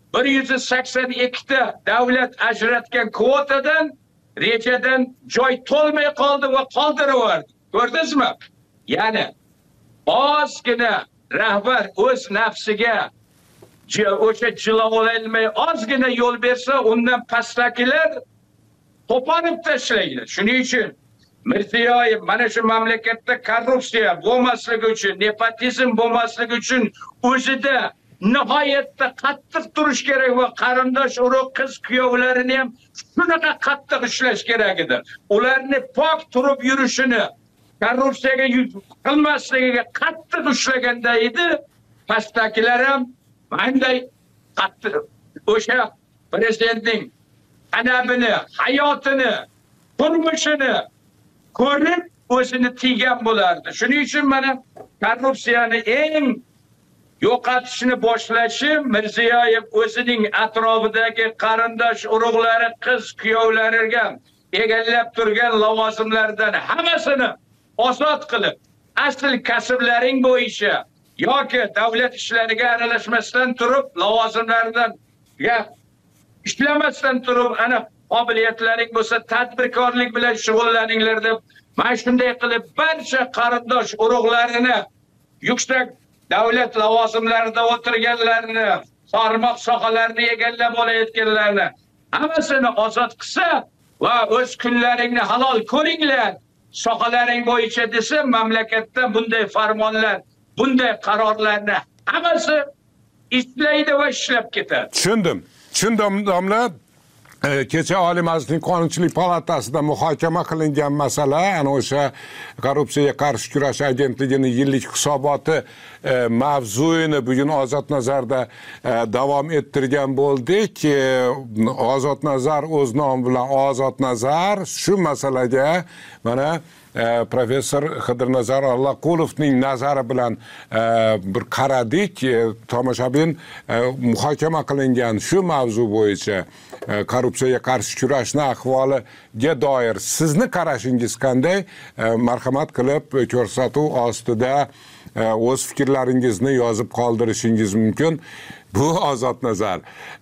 182 ta davlat ajratgan kvotadan, rejadan joy to'lmay qoldi va qoldirib yubordi. Ko'rdingizmi? Ya'ni ozgina rahbar o'z nafsiga o'sha jilovolmay ozgina yo'l bersa, undan pastdagilar to'panib tashlaydi. Shuning uchun Mirziyoyev mana shu mamlakatda korrupsiya bo'lmasligi uchun, nepotizm bo'lmasligi uchun o'zida nihoyatda qattiq turish kerak va qarindosh urug' qiz kuyovlarini ham shunaqa qattiq ushlash kerak edi. Ularni pok turib yurishini, korrupsiyaga qilmasligiga qattiq ushlaganda edi. Pastdagilar ham bunday qattiq o'sha prezidentning anabini, hayotini, turmushini ko'rib o'zini tiygan bo'lardi. Shuning uchun mana korrupsiyani eng yo'qotishni boshlashi Mirziyoyev o'zining atrofidagi qarindosh urug'lari, qiz kuyovlariga egallab turgan lavozimlardan hammasini ozod qilib, asl kasblaring bo'yicha yoki davlat ishlariga aralashmasdan turib, lavozimlardan ishlamasdan turib, ana qobiliyatlaring bo'lsa tadbirkorlik bilan shug'ullaninglar deb mana shunday qilib barcha qarindosh urug'larini, yuksak davlat lavozimlarida o'tirganlarni, tarmoq sohalarini egallab olayotganlarni hammasini ozod qilsa va o'z kunlaringni halol ko'ringlar sohalaring bo'yicha desa, mamlakatda bunday farmonlar, bunday qarorlarni hammasi ishlaydi va ishlab ketadi. Tushundim domla. kecha Oliy Majlisning Qonunchilik palatasida muhokama qilingan masala, ana o'sha korrupsiyaga qarshi kurash agentligining yillik hisoboti mavzuini bugun Ozod Nazarda davom ettirgan bo'ldik. Ozod Nazar o'z nomi bilan Ozod Nazar shu masalaga mana professor Xidirnazar Allaqulovning nazari bilan bir qaradik. Tomoshabin muhokama qilingan shu mavzu bo'yicha korrupsiyaga qarshi kurashning ahvoliga doir sizni qarashingiz qanday? Marhamat qilib ko'rsatuv ostida o'z fikrlaringizni yozib qoldirishingiz mumkin. Bu Ozod Nazar.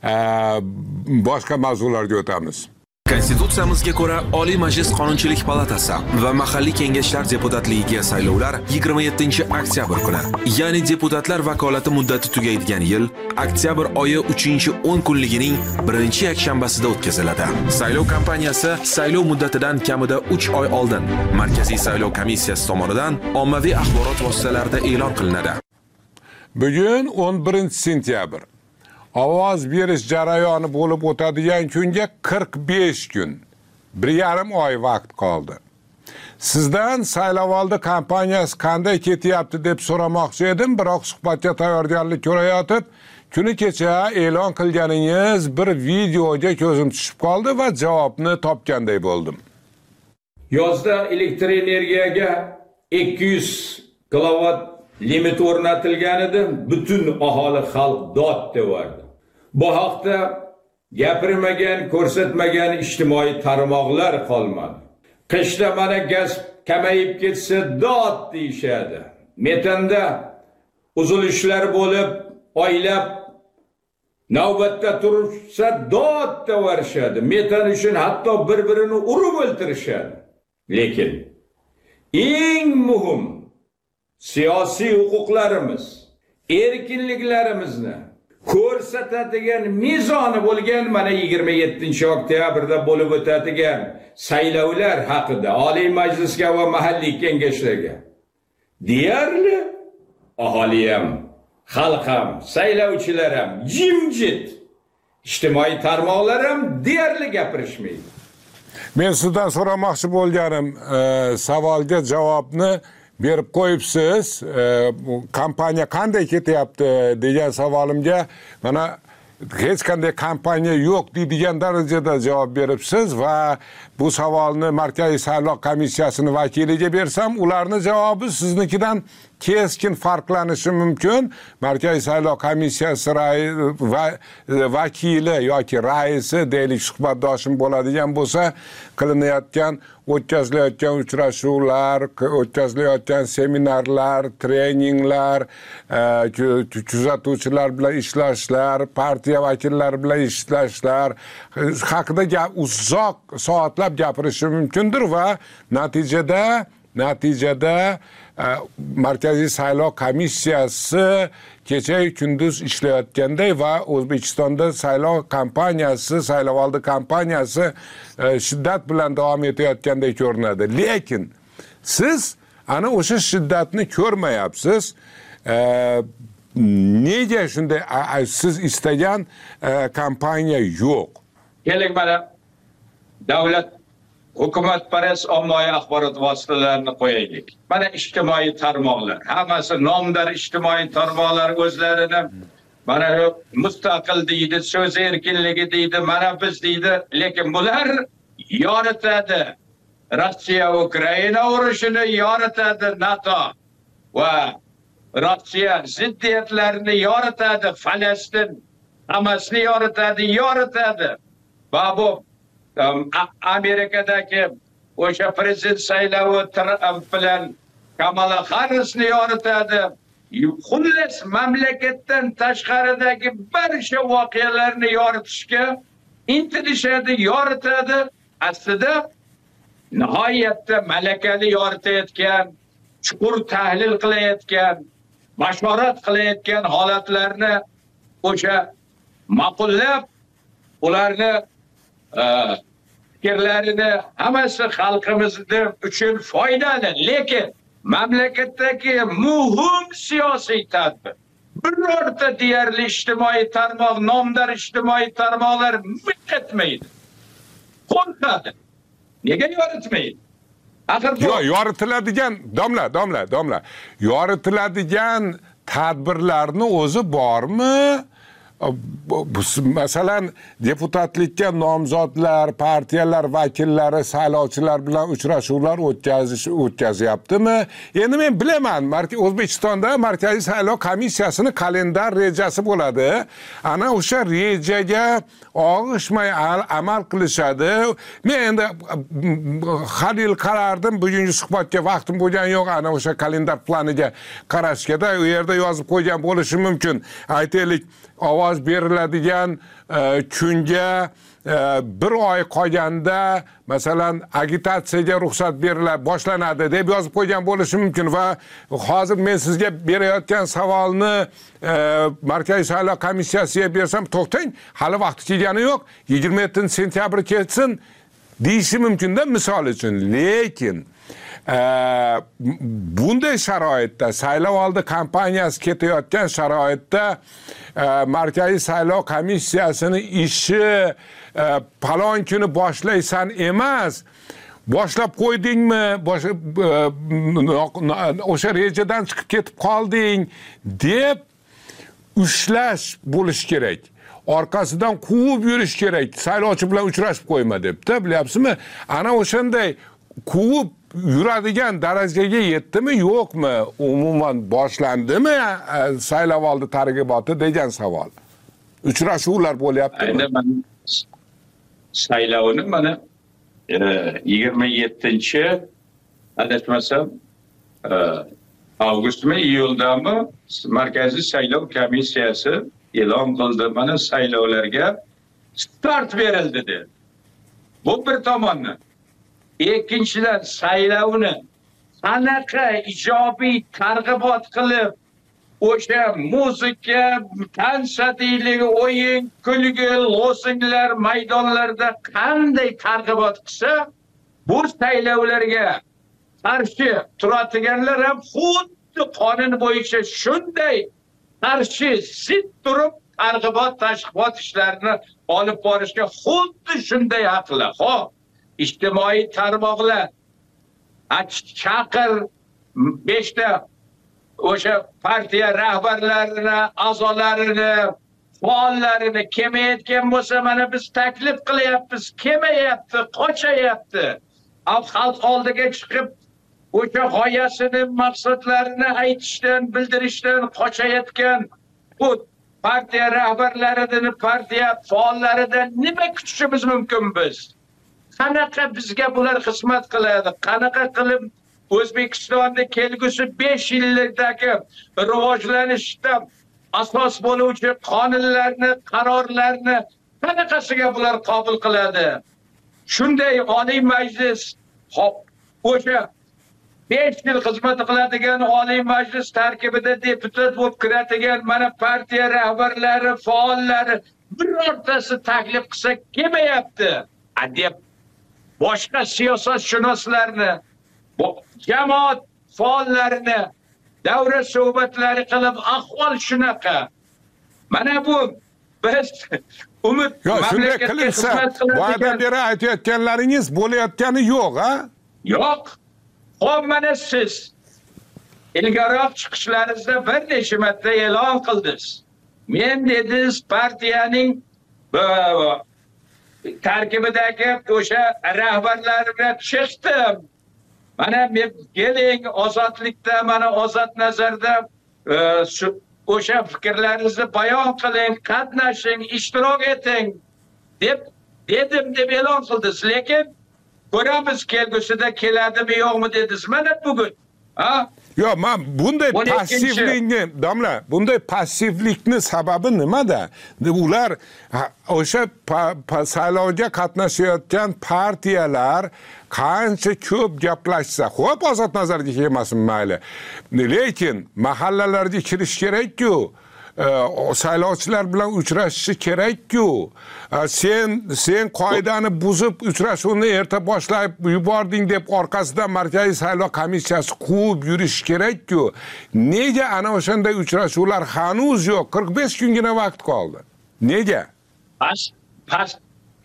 Boshqa mavzularga o'tamiz. Konstitutsiyamizga ko'ra Oliy Majlis Qonunchilik palatasi va mahalliy kengashlar deputatligiga saylovlar 27-oktyabr kuni, ya'ni deputatlar vakolati muddati tugaydigan yil oktyabr oyi 3-10 kunligining 1-yakshanbasida o'tkaziladi. Saylov kampaniyasi saylov muddatidan kamida 3 oy oldin Markaziy saylov komissiyasi tomonidan ommaviy axborot vositalarida e'lon qilinadi. Bugun 11-sentyabr. Ovoz berish jarayoni bo'lib o'tadigan kunga 45 kun, 1,5 oy vaqt qoldi. Sizdan saylovoldi kampaniyasi qanday ketyapti deb so'ramoqchi edim, biroq suhbatga tayyorgarlik ko'rayotib, kuni kecha e'lon qilganingiz bir videoga ko'zim tushib qoldi va javobni topganday bo'ldim. Yozda elektr energiyaga 200 kilovat limit o'rnatilgan edi, butun aholi xalq dod devardi. Bu haqda gapirmagan, ko'rsatmagan ijtimoiy tarmoqlar qolmadi. Qishda mana gaz kamayib ketsa dod deyishadi. Metanda uzilishlar bo'lib, oylab navbatda tursa dod devarishadi. Metan uchun hatto bir-birini urib o'ltirishadi. Lekin eng muhim siyosiy huquqlarimiz, erkinliklarimizni ko'rsatadigan mezoni bo'lgan mana 27-oktyabrda bo'lib o'tadigan saylovlar haqida Oliy Majlisga va mahalliy kengashlarga deyarli aholi ham, xalq ham, saylovchilar ham jimjit, ijtimoiy tarmoqlar ham deyarli gapirishmaydi. Men sizdan so'ramoqchi bo'lganim savolga javobni berib qo'yibsiz. Kampaniya qanday ketyapti degan savolimga mana hech qanday kampaniya yo'q deydigan darajada javob beribsiz va bu savolni Markaziy saylov komissiyasining vakiliga bersam, ularning javobi siznikidan keskin farqlanishi mumkin. Markaziy saylov komissiyasi vakili yoki raisi deylik suhbatdoshim bo'ladigan bo'lsa, qilinayotgan o'tkazilayotgan uchrashuvlar, o'tkazilayotgan seminarlar, treninglar, kuzatuvchilar bilan ishlashlar, partiya vakillari bilan ishlashlar haqida uzoq soatlab gapirishi mumkindir va natijada Markaziy saylov komissiyasi kecha kunduz ishlayotganday va O'zbekistonda saylov kampaniyasi, saylovoldi kampaniyasi shiddat bilan davom etayotganday ko'rinadi. Lekin siz ana o'sha shiddatni ko'rmayapsiz. Nega shunday siz istagan kampaniya yo'q? Keling mana davlat hukumatparast ommaviy axborot vositalarini qo'yaylik. Mana ijtimoiy tarmoqlar, hammasi nomdor ijtimoiy tarmoqlar o'zlarini mana mustaqil deydi, so'z erkinligi deydi, mana biz deydi, lekin bular yoritadi. Rossiya Ukraina urushini yoritadi, NATO va Rossiya ziddiyatlarini yoritadi, Falastin hammasini yoritadi. Va bu Amerikadagi o'sha prezident saylovi Trump bilan Kamala Harrisni yoritadi. Xullas mamlakatdan tashqaridagi barcha voqealarni yoritishga intilishadi, yoritadi. Aslida nihoyatda malakali yoritayotgan, chuqur tahlil qilayotgan, bashorat qilayotgan holatlarni o'sha ma'qullab, ularni fikrlarini hammasi xalqimiz uchun foydali, lekin mamlakatdagi muhim siyosiy tadbir birorta deyarli ijtimoiy tarmoq, nomdor ijtimoiy tarmoqlar miq etmaydi. Qo'rqadi. Nega yoritmaydi? Axir Yo'q, yoritiladigan domla. Yoritiladigan tadbirlarni o'zi bormi? Masalan, deputatlikka nomzodlar, partiyalar vakillari, saylovchilar bilan uchrashuvlar o'tkazyaptimi? Endi men bilaman, O'zbekistonda Markaziy saylov komissiyasining kalendar rejasi bo'ladi. Ana o'sha rejaga og'ishmay amal qilishadi. Men endi har yil qarardim, bugungi suhbatga vaqtim bo'lgani yo'q, ana o'sha kalendar planiga qarashga-da, u yerda yozib qo'ygan bo'lishi mumkin. Aytaylik, ovoz beriladigan kunga bir oy qolganda masalan agitatsiyaga ruxsat boshlanadi deb yozib qo'ygan bo'lishi mumkin va hozir men sizga berayotgan savolni Markaziy saylov komissiyasiga bersam, to'xtang, hali vaqti kelgani yo'q, 27-sentyabr ketsin deyishi mumkin-da, misol uchun. Lekin bunday sharoitda, saylovoldi kampaniyasi ketayotgan sharoitda Markaziy saylov komissiyasining ishi falon kuni boshlaysan emas, boshlab qo'ydingmi, o'sha rejadan chiqib ketib qolding deb ushlash bo'lish kerak. Orqasidan quvib yurish kerak. Saylovchi bilan uchrashib qo'yma debdi, bilyapsizmi? Ana o'shanday quvib yuradigan darajaga yetdimi, yo'qmi? Umuman boshlandimi saylovoldi targ'iboti degan savol. Uchrashuvlar bo'lyaptimi? Endi men saylovni mana 27-chi adashmasam avgustmi, iyuldami Markaziy saylov komissiyasi e'lon qildi, mana saylovlarga start berildi dedi. Bu bir tomondan. Ikkinchidan, saylovni qanaqa ijobiy targ'ibot qilib, o'sha muzika, tansadiylik, o'yin, kulgi, lozunglar maydonlarda qanday targ'ibot qilsa, bu saylovlarga qarshi turadiganlar ham xuddi qonun bo'yicha shunday qarshi zid turib targ'ibot, tashviqot ishlarini olib borishga xuddi shunday haqli. Xo'p, ijtimoiy tarmoqlar chaqir 5 ta o'sha partiya rahbarlarini, a'zolarini, faollarini kemayotgan bo'lsa, mana biz taklif qilyapmiz, kemayapti, qochayapti. Xalq oldiga chiqib o'sha g'oyasini, maqsadlarini aytishdan, bildirishdan qochayotgan bu partiya rahbarlaridan, partiya faollaridan nima kutishimiz mumkin biz? Qanaqa bizga bular xizmat qiladi? Qanaqa qilib O'zbekistonda kelgusi 5 yillikdagi rivojlanishda asos bo'luvchi qonunlarni, qarorlarni qanaqasiga bular qabul qiladi? Shunday Oliy Majlis, o'sha 5 yil xizmat qiladigan Oliy Majlis tarkibida deputat bo'lib kiradigan mana partiya rahbarlari, faollari birortasi taklif qilsa kelmayapti deb boshqa siyosatshunoslarni, jamoat faollarini davra suhbatlari qilib, ahvol shunaqa. Mana bu biz umid shunday qilinsa, bu yerdan beri aytayotganlaringiz bo'layotgani yo'q, ha? Yo'q. Xo'p, mana siz ilgariroq chiqishlaringizda bir necha marta e'lon qildingiz. Men dedingiz, partiyaning tarkibidagi o'sha rahbarlar bilan chiqdim. Mana men keling, ozodlikda, mana Ozod nazarda o'sha fikrlaringizni bayon qiling, qatnashing, ishtirok eting dedim deb e'lon qildingiz. Lekin ko'ramiz kelgusida keladimi yo'qmi dedingiz. Mana bugun. Yo'q, men bunday passivlikni, domla, bunday passivlikni sababi nimada? Ular o'sha saylovga qatnashayotgan partiyalar qancha ko'p gaplashsa, xo'p, Ozod nazarga kelmasin, mayli. Lekin mahallalarga kirish kerak-ku, saylovchilar bilan uchrashishi kerak-ku. Sen qoidani buzib uchrashuvni erta boshlab yubording deb orqasidan Markaziy saylov komissiyasi quvib yurish kerak-ku. Nega ana o'shanday uchrashuvlar hanuz yo'q? 45 kungina vaqt qoldi. Nega?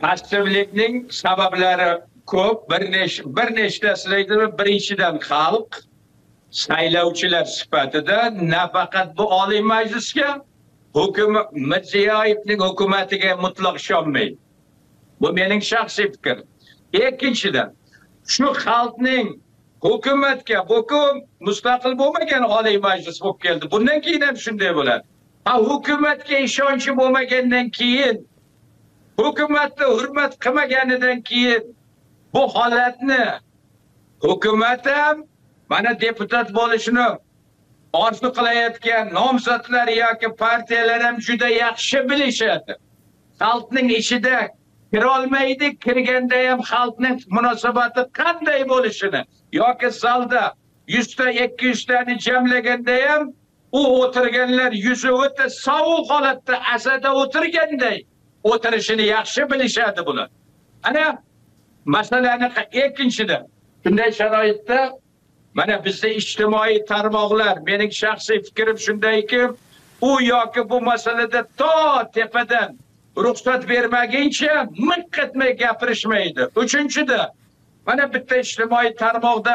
Passivlikning sabablari ko'p. Bir nechtasidan birinchidan xalq saylovchilar sifatida nafaqat bu Oliy Majlisga, Mirziyoyevning hukumatiga mutlaq ishonmaydi. Bu mening shaxsiy fikrim. Ikkinchidan, shu xalqning hukumatga, mustaqil bo'lmagan Oliy Majlis bo'lib keldi. Bundan keyin ham shunday bo'ladi. Hukumatga ishonchi bo'lmagandan keyin, hukumatni hurmat qilmaganidan keyin bu holatni hukumat ham mana deputat bo'lishini orzu qilayotgan nomzodlar yoki partiyalar ham juda yaxshi bilishadi. Xalqning ichida kirolmaydi, kirganda ham xalqning munosabati qanday bo'lishini yoki zalda 100 ta 200 tani jamlaganda ham u o'tirganlar yuzi o'ta sovuq holatda asada o'tirganday o'tirishini yaxshi bilishadi bular. Ana masalani ikkinchidan, shunday sharoitda mana bizda ijtimoiy tarmoqlar, mening shaxsiy fikrim shundayki, u yoki bu masalada to tepadan ruxsat bermaguncha miqqatmay gapirishmaydi. Uchinchida, mana bitta ijtimoiy tarmoqda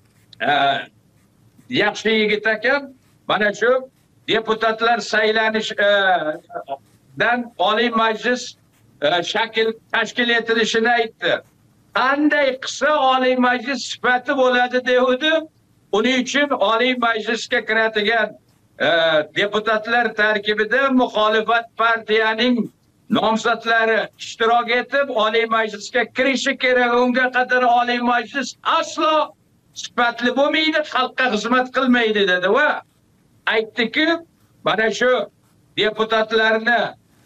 yaxshi yigit ekan, mana shu deputatlar saylanishdan Oliy Majlis tashkil etilishini aytdi. Qanday qilsa Oliy Majlis sifati bo'ladi dedi. Uning uchun Oliy Majlisga kiradigan deputatlar tarkibida muxolifat partiyaning nomzodlari ishtirok etib Oliy Majlisga kirishi kerak. Unga qadar Oliy Majlis aslo sifatli bo'lmaydi, xalqqa xizmat qilmaydi dedi va aytdiki, mana shu deputatlarni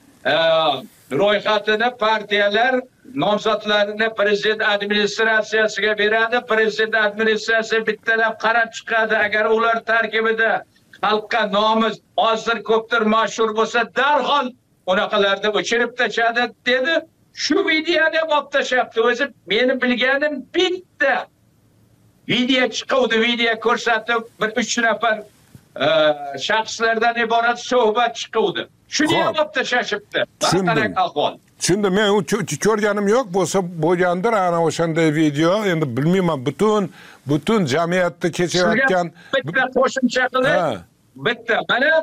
ro'yxatini partiyalar nomzodlarini prezident administratsiyasiga beradi. Prezident administratsiyasi bittalab qarab chiqadi. Agar ular tarkibida xalqqa nomi hozir ko'pdir mashhur bo'lsa, darhol unaqalarni o'chirib tashadi dedi. Shu videoni olib tashlabdi. O'zi meni bilganim bitta video chiquvdi, video ko'rsatib bir 3 nafar shaxslardan iborat suhbat chiquvdi. Shuni ham olib tashlashibdi. Barqaror ahvol. Shunda men ko'rganim yo'q, bo'lsa bo'lgandir ana o'shanday video. Endi bilmayman, butun jamiyatda kechayotgan bitta qo'shimcha qilib, bitta mana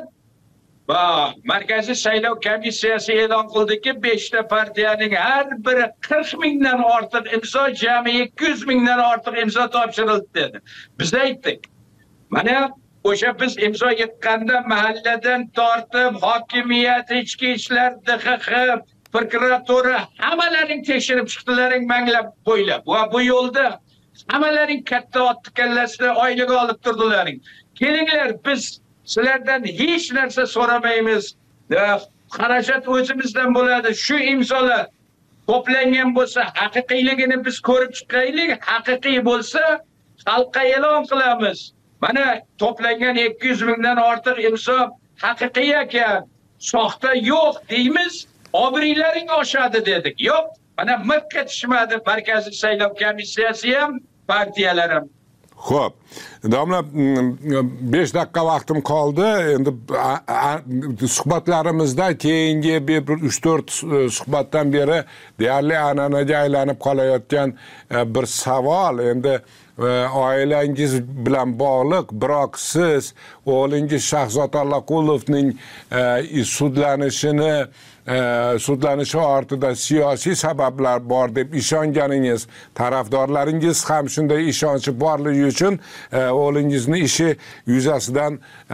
Markaziy saylov komissiyasi e'lon qildiki, 5 ta partiyaning har biri 40 mingdan ortiq imzo, jami 200 mingdan ortiq imzo topshirildi dedi. Biz aytdik. Mana o'sha biz imzo yig'ganda mahalladan tortib, hokimiyat, ichki ishlar, DXX, prokuratura hammalaring tekshirib chiqdilaring manglab bo'ylab. Va bu yo'lda hammalaring katta ot kallasida oylik olib turdilaring. Kelinglar, biz sizlardan hech narsa so'ramaymiz. Xarajat o'zimizdan bo'ladi. Shu imzolar to'plangan bo'lsa, haqiqiyligini biz ko'rib chiqaylik. Haqiqiy bo'lsa, xalqqa e'lon qilamiz. Mana to'plangan 200 mingdan ortiq imzo haqiqiy ekan. Soxta yo'q deymiz. Obro'laring oshadi dedik. Yo'q, mana miqqatishmadi Markaziy saylov komissiyasi ham, partiyalar ham. Xo'p, domla 5 daqiqa vaqtim qoldi. Endi suhbatlarimizda keyingi 3-4 suhbatdan beri deyarli an'anaga aylanib qolayotgan bir savol. Endi oilangiz bilan bog'liq, biroq siz o'g'lingiz Shahzod Allaqulovning sudlanishi ortida siyosiy sabablar bor deb ishonganingiz, tarafdorlaringiz ham shunday ishonchi borligi uchun o'g'lingizni ishi yuzasidan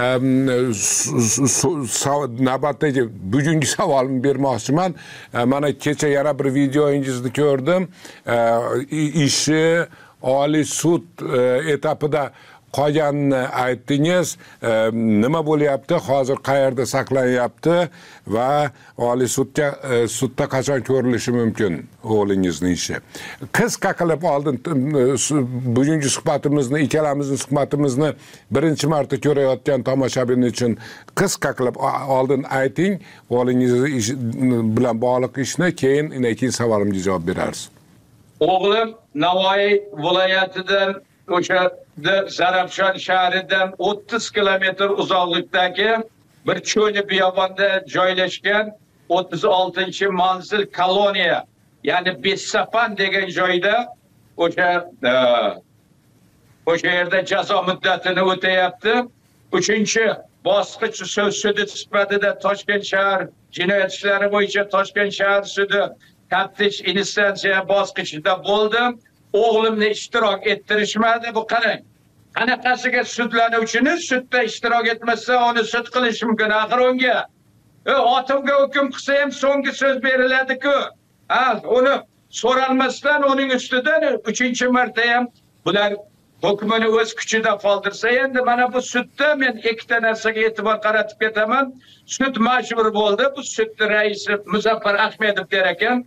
navbatdagi bugungi savolimni bermoqchiman. Mana kecha yana bir videoingizni ko'rdim. Ishi Oliy sud etapida qolganini aytdingiz. Nima bo'lyapti? Hozir qayerda saqlanyapti va Oliy sudda qachon ko'rilishi mumkin o'g'lingizning ishi? Qisqa qilib oldin bugungi suhbatimizni, ikkalamizning suhbatimizni birinchi marta ko'rayotgan tomoshabin uchun qisqa qilib oldin ayting o'g'lingiz bilan bog'liq ishni, keyin savolimga javob berarsiz. O'g'lim Navoiy viloyatidan o'sha Zarafshon shahridan 30 kilometr uzoqlikdagi bir cho'li biyobonda joylashgan 36-manzil koloniya ya'ni Bessapan degan joyda o'sha yerda jazo muddatini o'tayapti. 3-bosqich sudi sifatida Toshkent shahar jinoyat ishlari bo'yicha Toshkent shahar sudi taftish instansiya bosqichida bo'ldim. O'g'limni ishtirok ettirishmadi. Bu qarang. Qanaqasiga sudlanuvchini sudda ishtirok etmasa, uni sud qilish mumkin. Axir unga otimga hukm qilsa ham so'nggi so'z beriladi-ku. Uni so'ralmasdan uning ustidan 3-marta ham bular hukmini o'z kuchida qoldirsa, endi mana bu sudda men ikkita narsaga e'tibor qaratib ketaman. Sud majbur bo'ldi. Bu sudning raisi Muzaffar Ahmedov der ekan,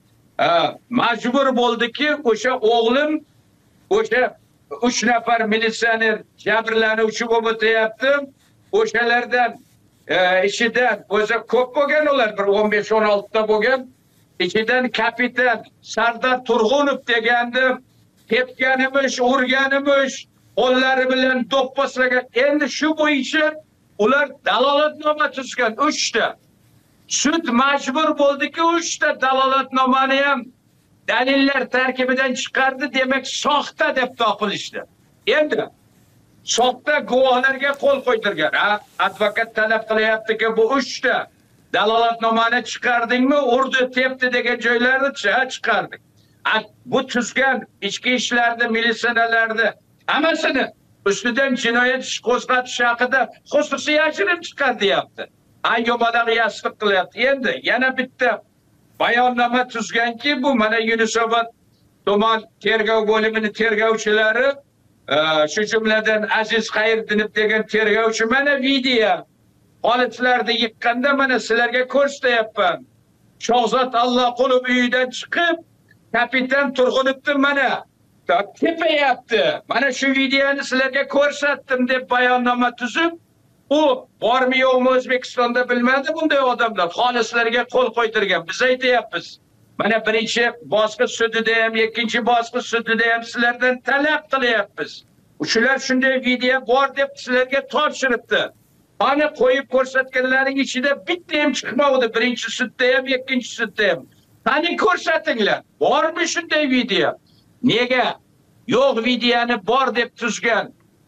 majbur bo'ldiki, o'sha o'g'lim o'sha 3 nafar militsioner jabrlanuvchi bo'lib o'tayapti. O'shalardan ichidan o'zi ko'p bo'lgan, ular bir 15-16 ta bo'lgan. İçinden kapitan Sardar Turg'unov degandi, tepganimiz, urganimiz, qo'llari bilan do'pposlagan. Endi shu bo'yicha ular dalolatnoma tuzgan 3 ta. Sud majbur bo'ldiki, 3 ta dalolatnomani ham dalillar tarkibidan chiqardi, demak soxta deb topilishdi. Endi soxta guvohlarga qo'l qo'ydirgan. Advokat talab qilyaptiki, bu 3 ta dalolatnomani chiqardingmi, urdi, tepdi degan joylarni chiqardik. Bu tuzgan ichki ishlarda, militsionerlarda hammasini ustidan jinoyat ishi qo'zg'atish haqida xususiy yashirin chiqaryapti. Yo'malaq yasliq qilyapti. Endi yana bitta bayonnoma tuzganki, bu mana Yunusobod tuman tergov bo'limining tergovchilari, shu jumladan Aziz Xayriddinov degan tergovchi mana video holatlarda yiqqanda mana sizlarga ko'rsatyapman. Shahzod Alloqulov uyidan chiqib, kapitan Turg'unovni mana tepayapti. Mana shu videoni sizlarga ko'rsatdim deb bayonnoma tuzib, u bormi yo'qmi O'zbekistonda bilmadi bunday odamlar. Xolislarga qo'l qo'ydirgan. Biz aytayapmiz. Mana birinchi bosqich sudida ham, ikkinchi bosqich sudida ham sizlardan talab qilyapmiz. Shular shunday video bor deb sizlarga topshiribdi. Ana qo'yib ko'rsatganlaring ichida bitta ham chiqmadi. Birinchi sudda ham, ikkinchi sudda ham. Qani ko'rsatinglar. Bormi shunday video? Nega? Yo'q, videoni bor deb tuzgan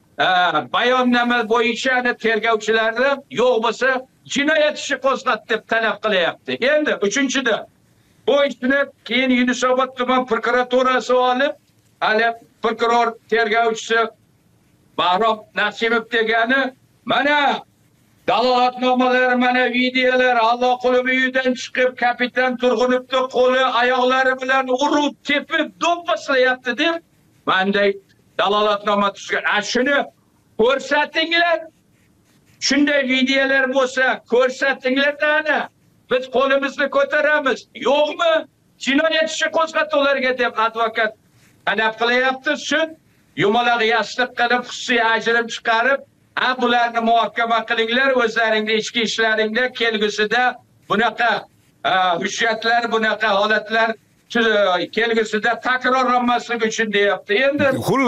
bayonnoma bo'yicha tergovchilarni yo'q bo'lsa jinoyat ishi qo'zg'at deb talab qilyapti. Endi 3-da bu ishni keyin Yunusobod tuman prokuraturasi olib, hali prokuror tergovchisi Bahrom Nasimov degani mana dalolatnomalar, mana videolar, Alloqulov uyidan chiqib kapitan Turg'unovni qo'li, oyoqlari bilan urib, tepib, do'pposlayapti deb bunday dalolatnoma tuzgan. Shuni ko'rsatinglar. Shunday videolar bo'lsa, ko'rsatinglar-da ana. Biz qo'limizni ko'taramiz. Yo'qmi? Jinoyat ishi qo'zg'atuvlarga deb advokat talab qilyapti. Sud yo'malaq yasliq qilib, xususiy ajrim chiqarib, bularni muhokama qilinglar, o'zlaringning ichki ishlaringda kelgusida bunaqa hujjatlar, bunaqa holatlar kelgusida takrorlanmasligi uchun deyapti. Endi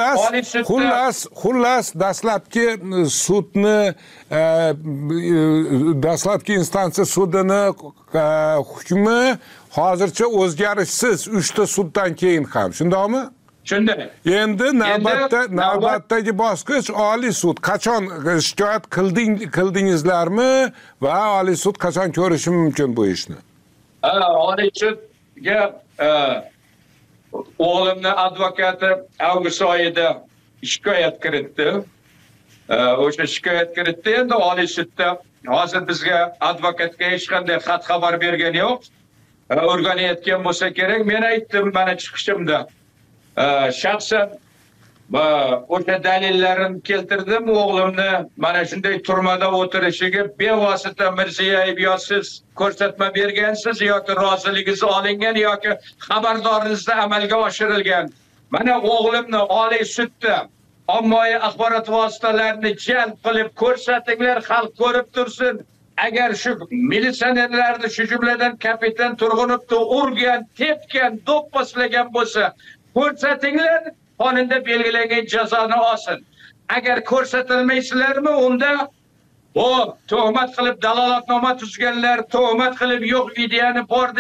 xullas dastlabki sudni dastlabki instansiya sudini hukmi hozircha o'zgarishsiz 3 ta suddan keyin ham. Shundaymi? Shunday. Endi navbatdagi bosqich Oliy sud. Qachon shikoyat qildingizlarmi va Oliy sud qachon ko'rishi mumkin bu ishni? Oliy sudga o'g'limni advokati avgust oyida shikoyat kiritdi. O'sha shikoyat kiritdi. Endi Oliy sudda hozir bizga advokatga hech qanday xat xabar bergani yo'q. O'rganayotgan bo'lsa kerak. Men aytdim mana chiqishimda. Shaxsan o'sha dalillarini keltirdim. O'g'limni mana shunday turmada o'tirishiga bevosita Mirziyoyev yo siz ko'rsatma bergansiz yoki roziligingiz olingan yoki xabardoringizda amalga oshirilgan. Mana o'g'limni Oliy sudda ommaviy axborot vositalarini jalb qilib ko'rsatinglar, xalq ko'rib tursin. Agar shu militsionerlarni, shu jumladan kapitan Turg'unovni urgan, tepgan, do'pposlagan bo'lsa, ko'rsatinglar, qonunda belgilangan jazoni olsin. Agar ko'rsatilmaysizlarmi, unda tuhmat qilib dalolatnoma tuzganlar, tuhmat qilib yo'q videoni bor deb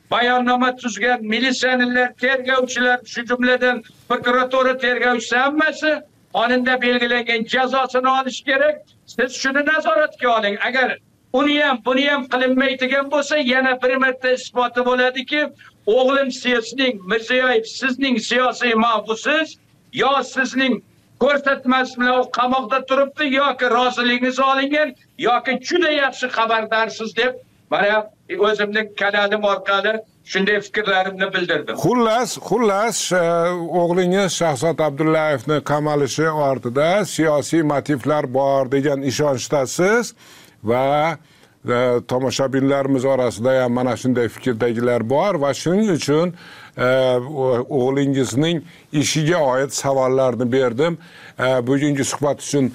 bayonnoma tuzgan militsionerlar, tergovchilar, shu jumladan prokuratura tergovchisi hammasi qonunda belgilangan jazosini olish kerak. Siz shuni nazoratga oling. Agar buni ham qilinmaydigan bo'lsa, yana bir marta isboti bo'ladiki, o'g'lim Mirziyoyev sizning siyosiy mahbusiz, yo sizning ko'rsatmasi bilan u qamoqda turibdi, yoki roziligingiz olingan, yoki juda yaxshi xabardarsiz deb mana o'zimning kanalim orqali shunday fikrlarimni bildirdim. Xullas, o'g'lingiz Shahzod Abdullayevni qamalishi ortida siyosiy motivlar bor degan ishonchdasiz va tomoshabinlarimiz orasida ham mana shunday fikrdagilar bor va shuning uchun o'g'lingizning ishiga oid savollarni berdim. Bugungi suhbat uchun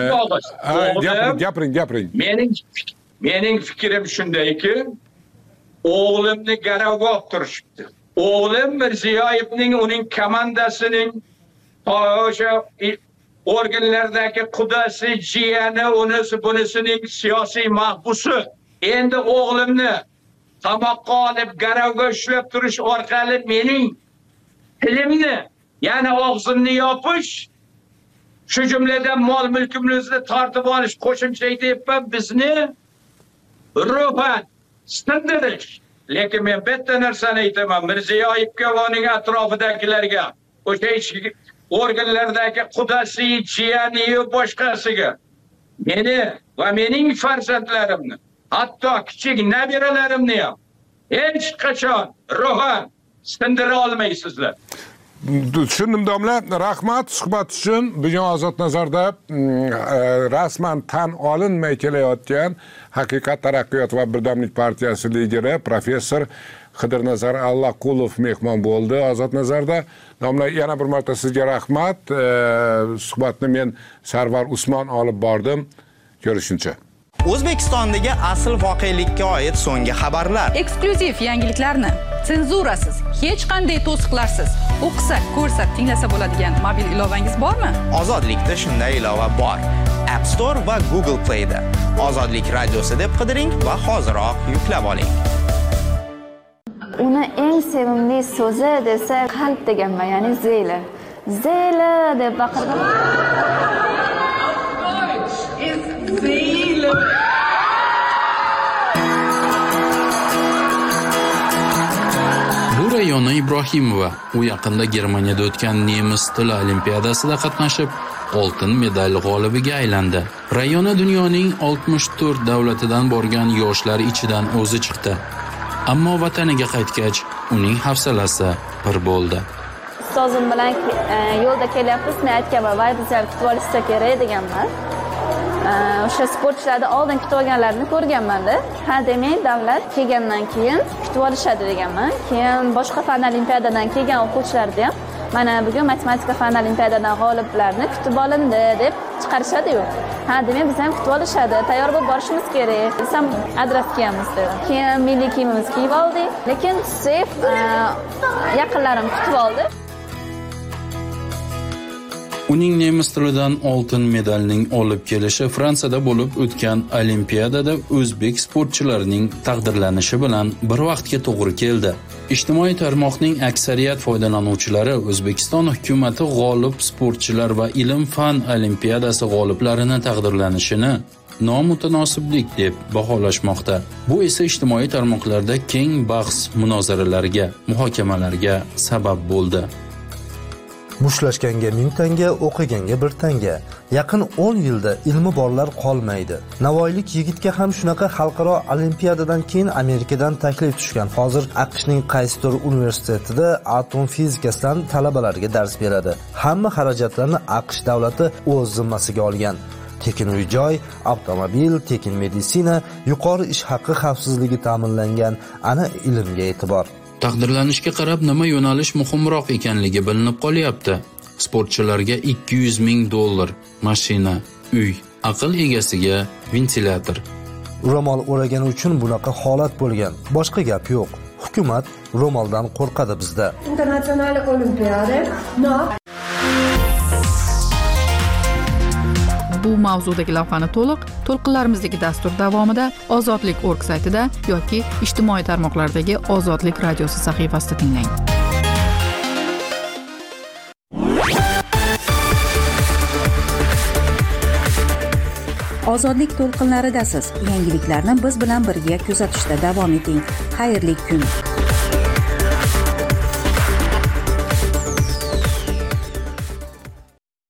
gapiring. Mening fikrim shundayki, o'g'limni garovga olib turishibdi. O'g'lim Mirziyoyevning, uning komandasining o'sha organlardagi qudasi, jiyani, bunisining siyosiy mahbusi. Endi o'g'limni qamoqqa olib garovga ushlab turish orqali mening tilimni, ya'ni og'zimni yopish, shu jumladan mol-mulkimizni tortib olish, qo'shimcha aytyapman, bizni ruhan sindirish. Lekin men bitta narsani aytaman, Mirziyoyevga va uning atrofidagilarga, o'sha ichki organlardagi qudasi, jiyani va boshqasiga meni va mening farzandlarimni, hatto kichik nabiralarimni ham hech qachon ruhan sindira olmaysizlar. Tushundim domla, rahmat suhbat uchun. Bugun Ozod Nazarda rasman tan olinmay kelayotgan Haqiqat taraqqiyot va birdamlik partiyasi lideri professor Xidirnazar Allaqulov mehmon bo'ldi Ozod Nazarda. Domla, yana bir marta sizga rahmat. Suhbatni men Sarvar Usmon olib bordim. Ko'rishguncha. O'zbekistondagi asl voqelikka oid so'nggi xabarlar, eksklyuziv yangiliklarni senzurasiz, hech qanday to'siqlarsiz o'qisak, ko'rsak, tinglasa bo'ladigan mobil ilovangiz bormi? Ozodlikda shunday ilova bor. App Store va Google Play'da Ozodlik radiosi deb qidiring va hoziroq yuklab oling. Uni eng sevimli so'zi desa qalb deganman, ya'ni Zeyla. Zeyla deb baqirdim. Bu Rayona Ibrohimova, u yaqinda Germaniyada o'tgan nemis tili olimpiadasida qatnashib, oltin medal g'olibiga aylandi. Rayona dunyoning 64 davlatidan borgan yoshlar ichidan o'zi chiqdi. Ammo vataniga qaytgach, uning hafsalasi pir bo'ldi. Ustozim bilan yo'lda kelyapmiz, men aytganman, "Voy, bizlar kutib olishsa kerak" deganman. O'sha sportchilarni oldin kutib olganlarini ko'rganman-da. Ha, demak, davlat kelgandan keyin kutib olishadi deganman. Keyin boshqa fan olimpiadadan kelgan o'quvchilarni ham mana bugun matematika fan olimpiadadan g'oliblarni kutib olindi deb chiqarishadi-yu. Ha, demak, biz ham kutib olishadi. Tayyor bo'lib borishimiz kerak. Biz ham adres kiyamiz dedi. Keyin milliy kiyimimizni kiyib oldik. Lekin sef yaqinlarim kutib oldi. Uning nemis tilidan oltin medalning olib kelishi Fransiyada bo'lib o'tgan olimpiadada o'zbek sportchilarining taqdirlanishi bilan bir vaqtga to'g'ri keldi. Ijtimoiy tarmoqning aksariyat foydalanuvchilari O'zbekiston hukumatı g'olib sportchilar va ilm-fan olimpiadasi g'oliblarini taqdirlanishini nomutanosiblik deb baholashmoqda. Bu esa ijtimoiy tarmoqlarda keng bahs, munozaralarga, muhokamalarga sabab bo'ldi. Mushtlashganga 1000 tanga, o'qiganga 1 tanga. Yaqin 10 yilda ilmi borlar qolmaydi. Navoiylik yigitga ham shunaqa xalqaro olimpiadadan keyin Amerikadan taklif tushgan. Hozir AQShning qaysidir universitetida atom fizikasidan talabalarga dars beradi. Hamma xarajatlarni AQSh davlati o'z zimmasiga olgan. Tekin uy-joy, avtomobil, tekin meditsina, yuqori ish haqqi xavfsizligi ta'minlangan. Ana ilmga e'tibor. Taqdirlanishga qarab nima yo'nalish muhimroq ekanligi bilinib qolyapti. Sportchilarga $200,000, mashina, uy, aql egasiga ventilyator. Ro'mol o'ragani uchun bunaqa holat bo'lgan. Boshqa gap yo'q. Hukumat ro'moldan qo'rqadi bizda. Internasional olimpiada. Bu Bu mavzudagi lavhani to'lqinlarimizdagi dastur davomida Ozodlik.org saytida yoki ijtimoiy tarmoqlardagi Ozodlik radiosi sahifasida tinglang. Ozodlik to'lqinlaridasiz. Yangiliklarni biz bilan birga kuzatishda davom eting. Xayrli kun.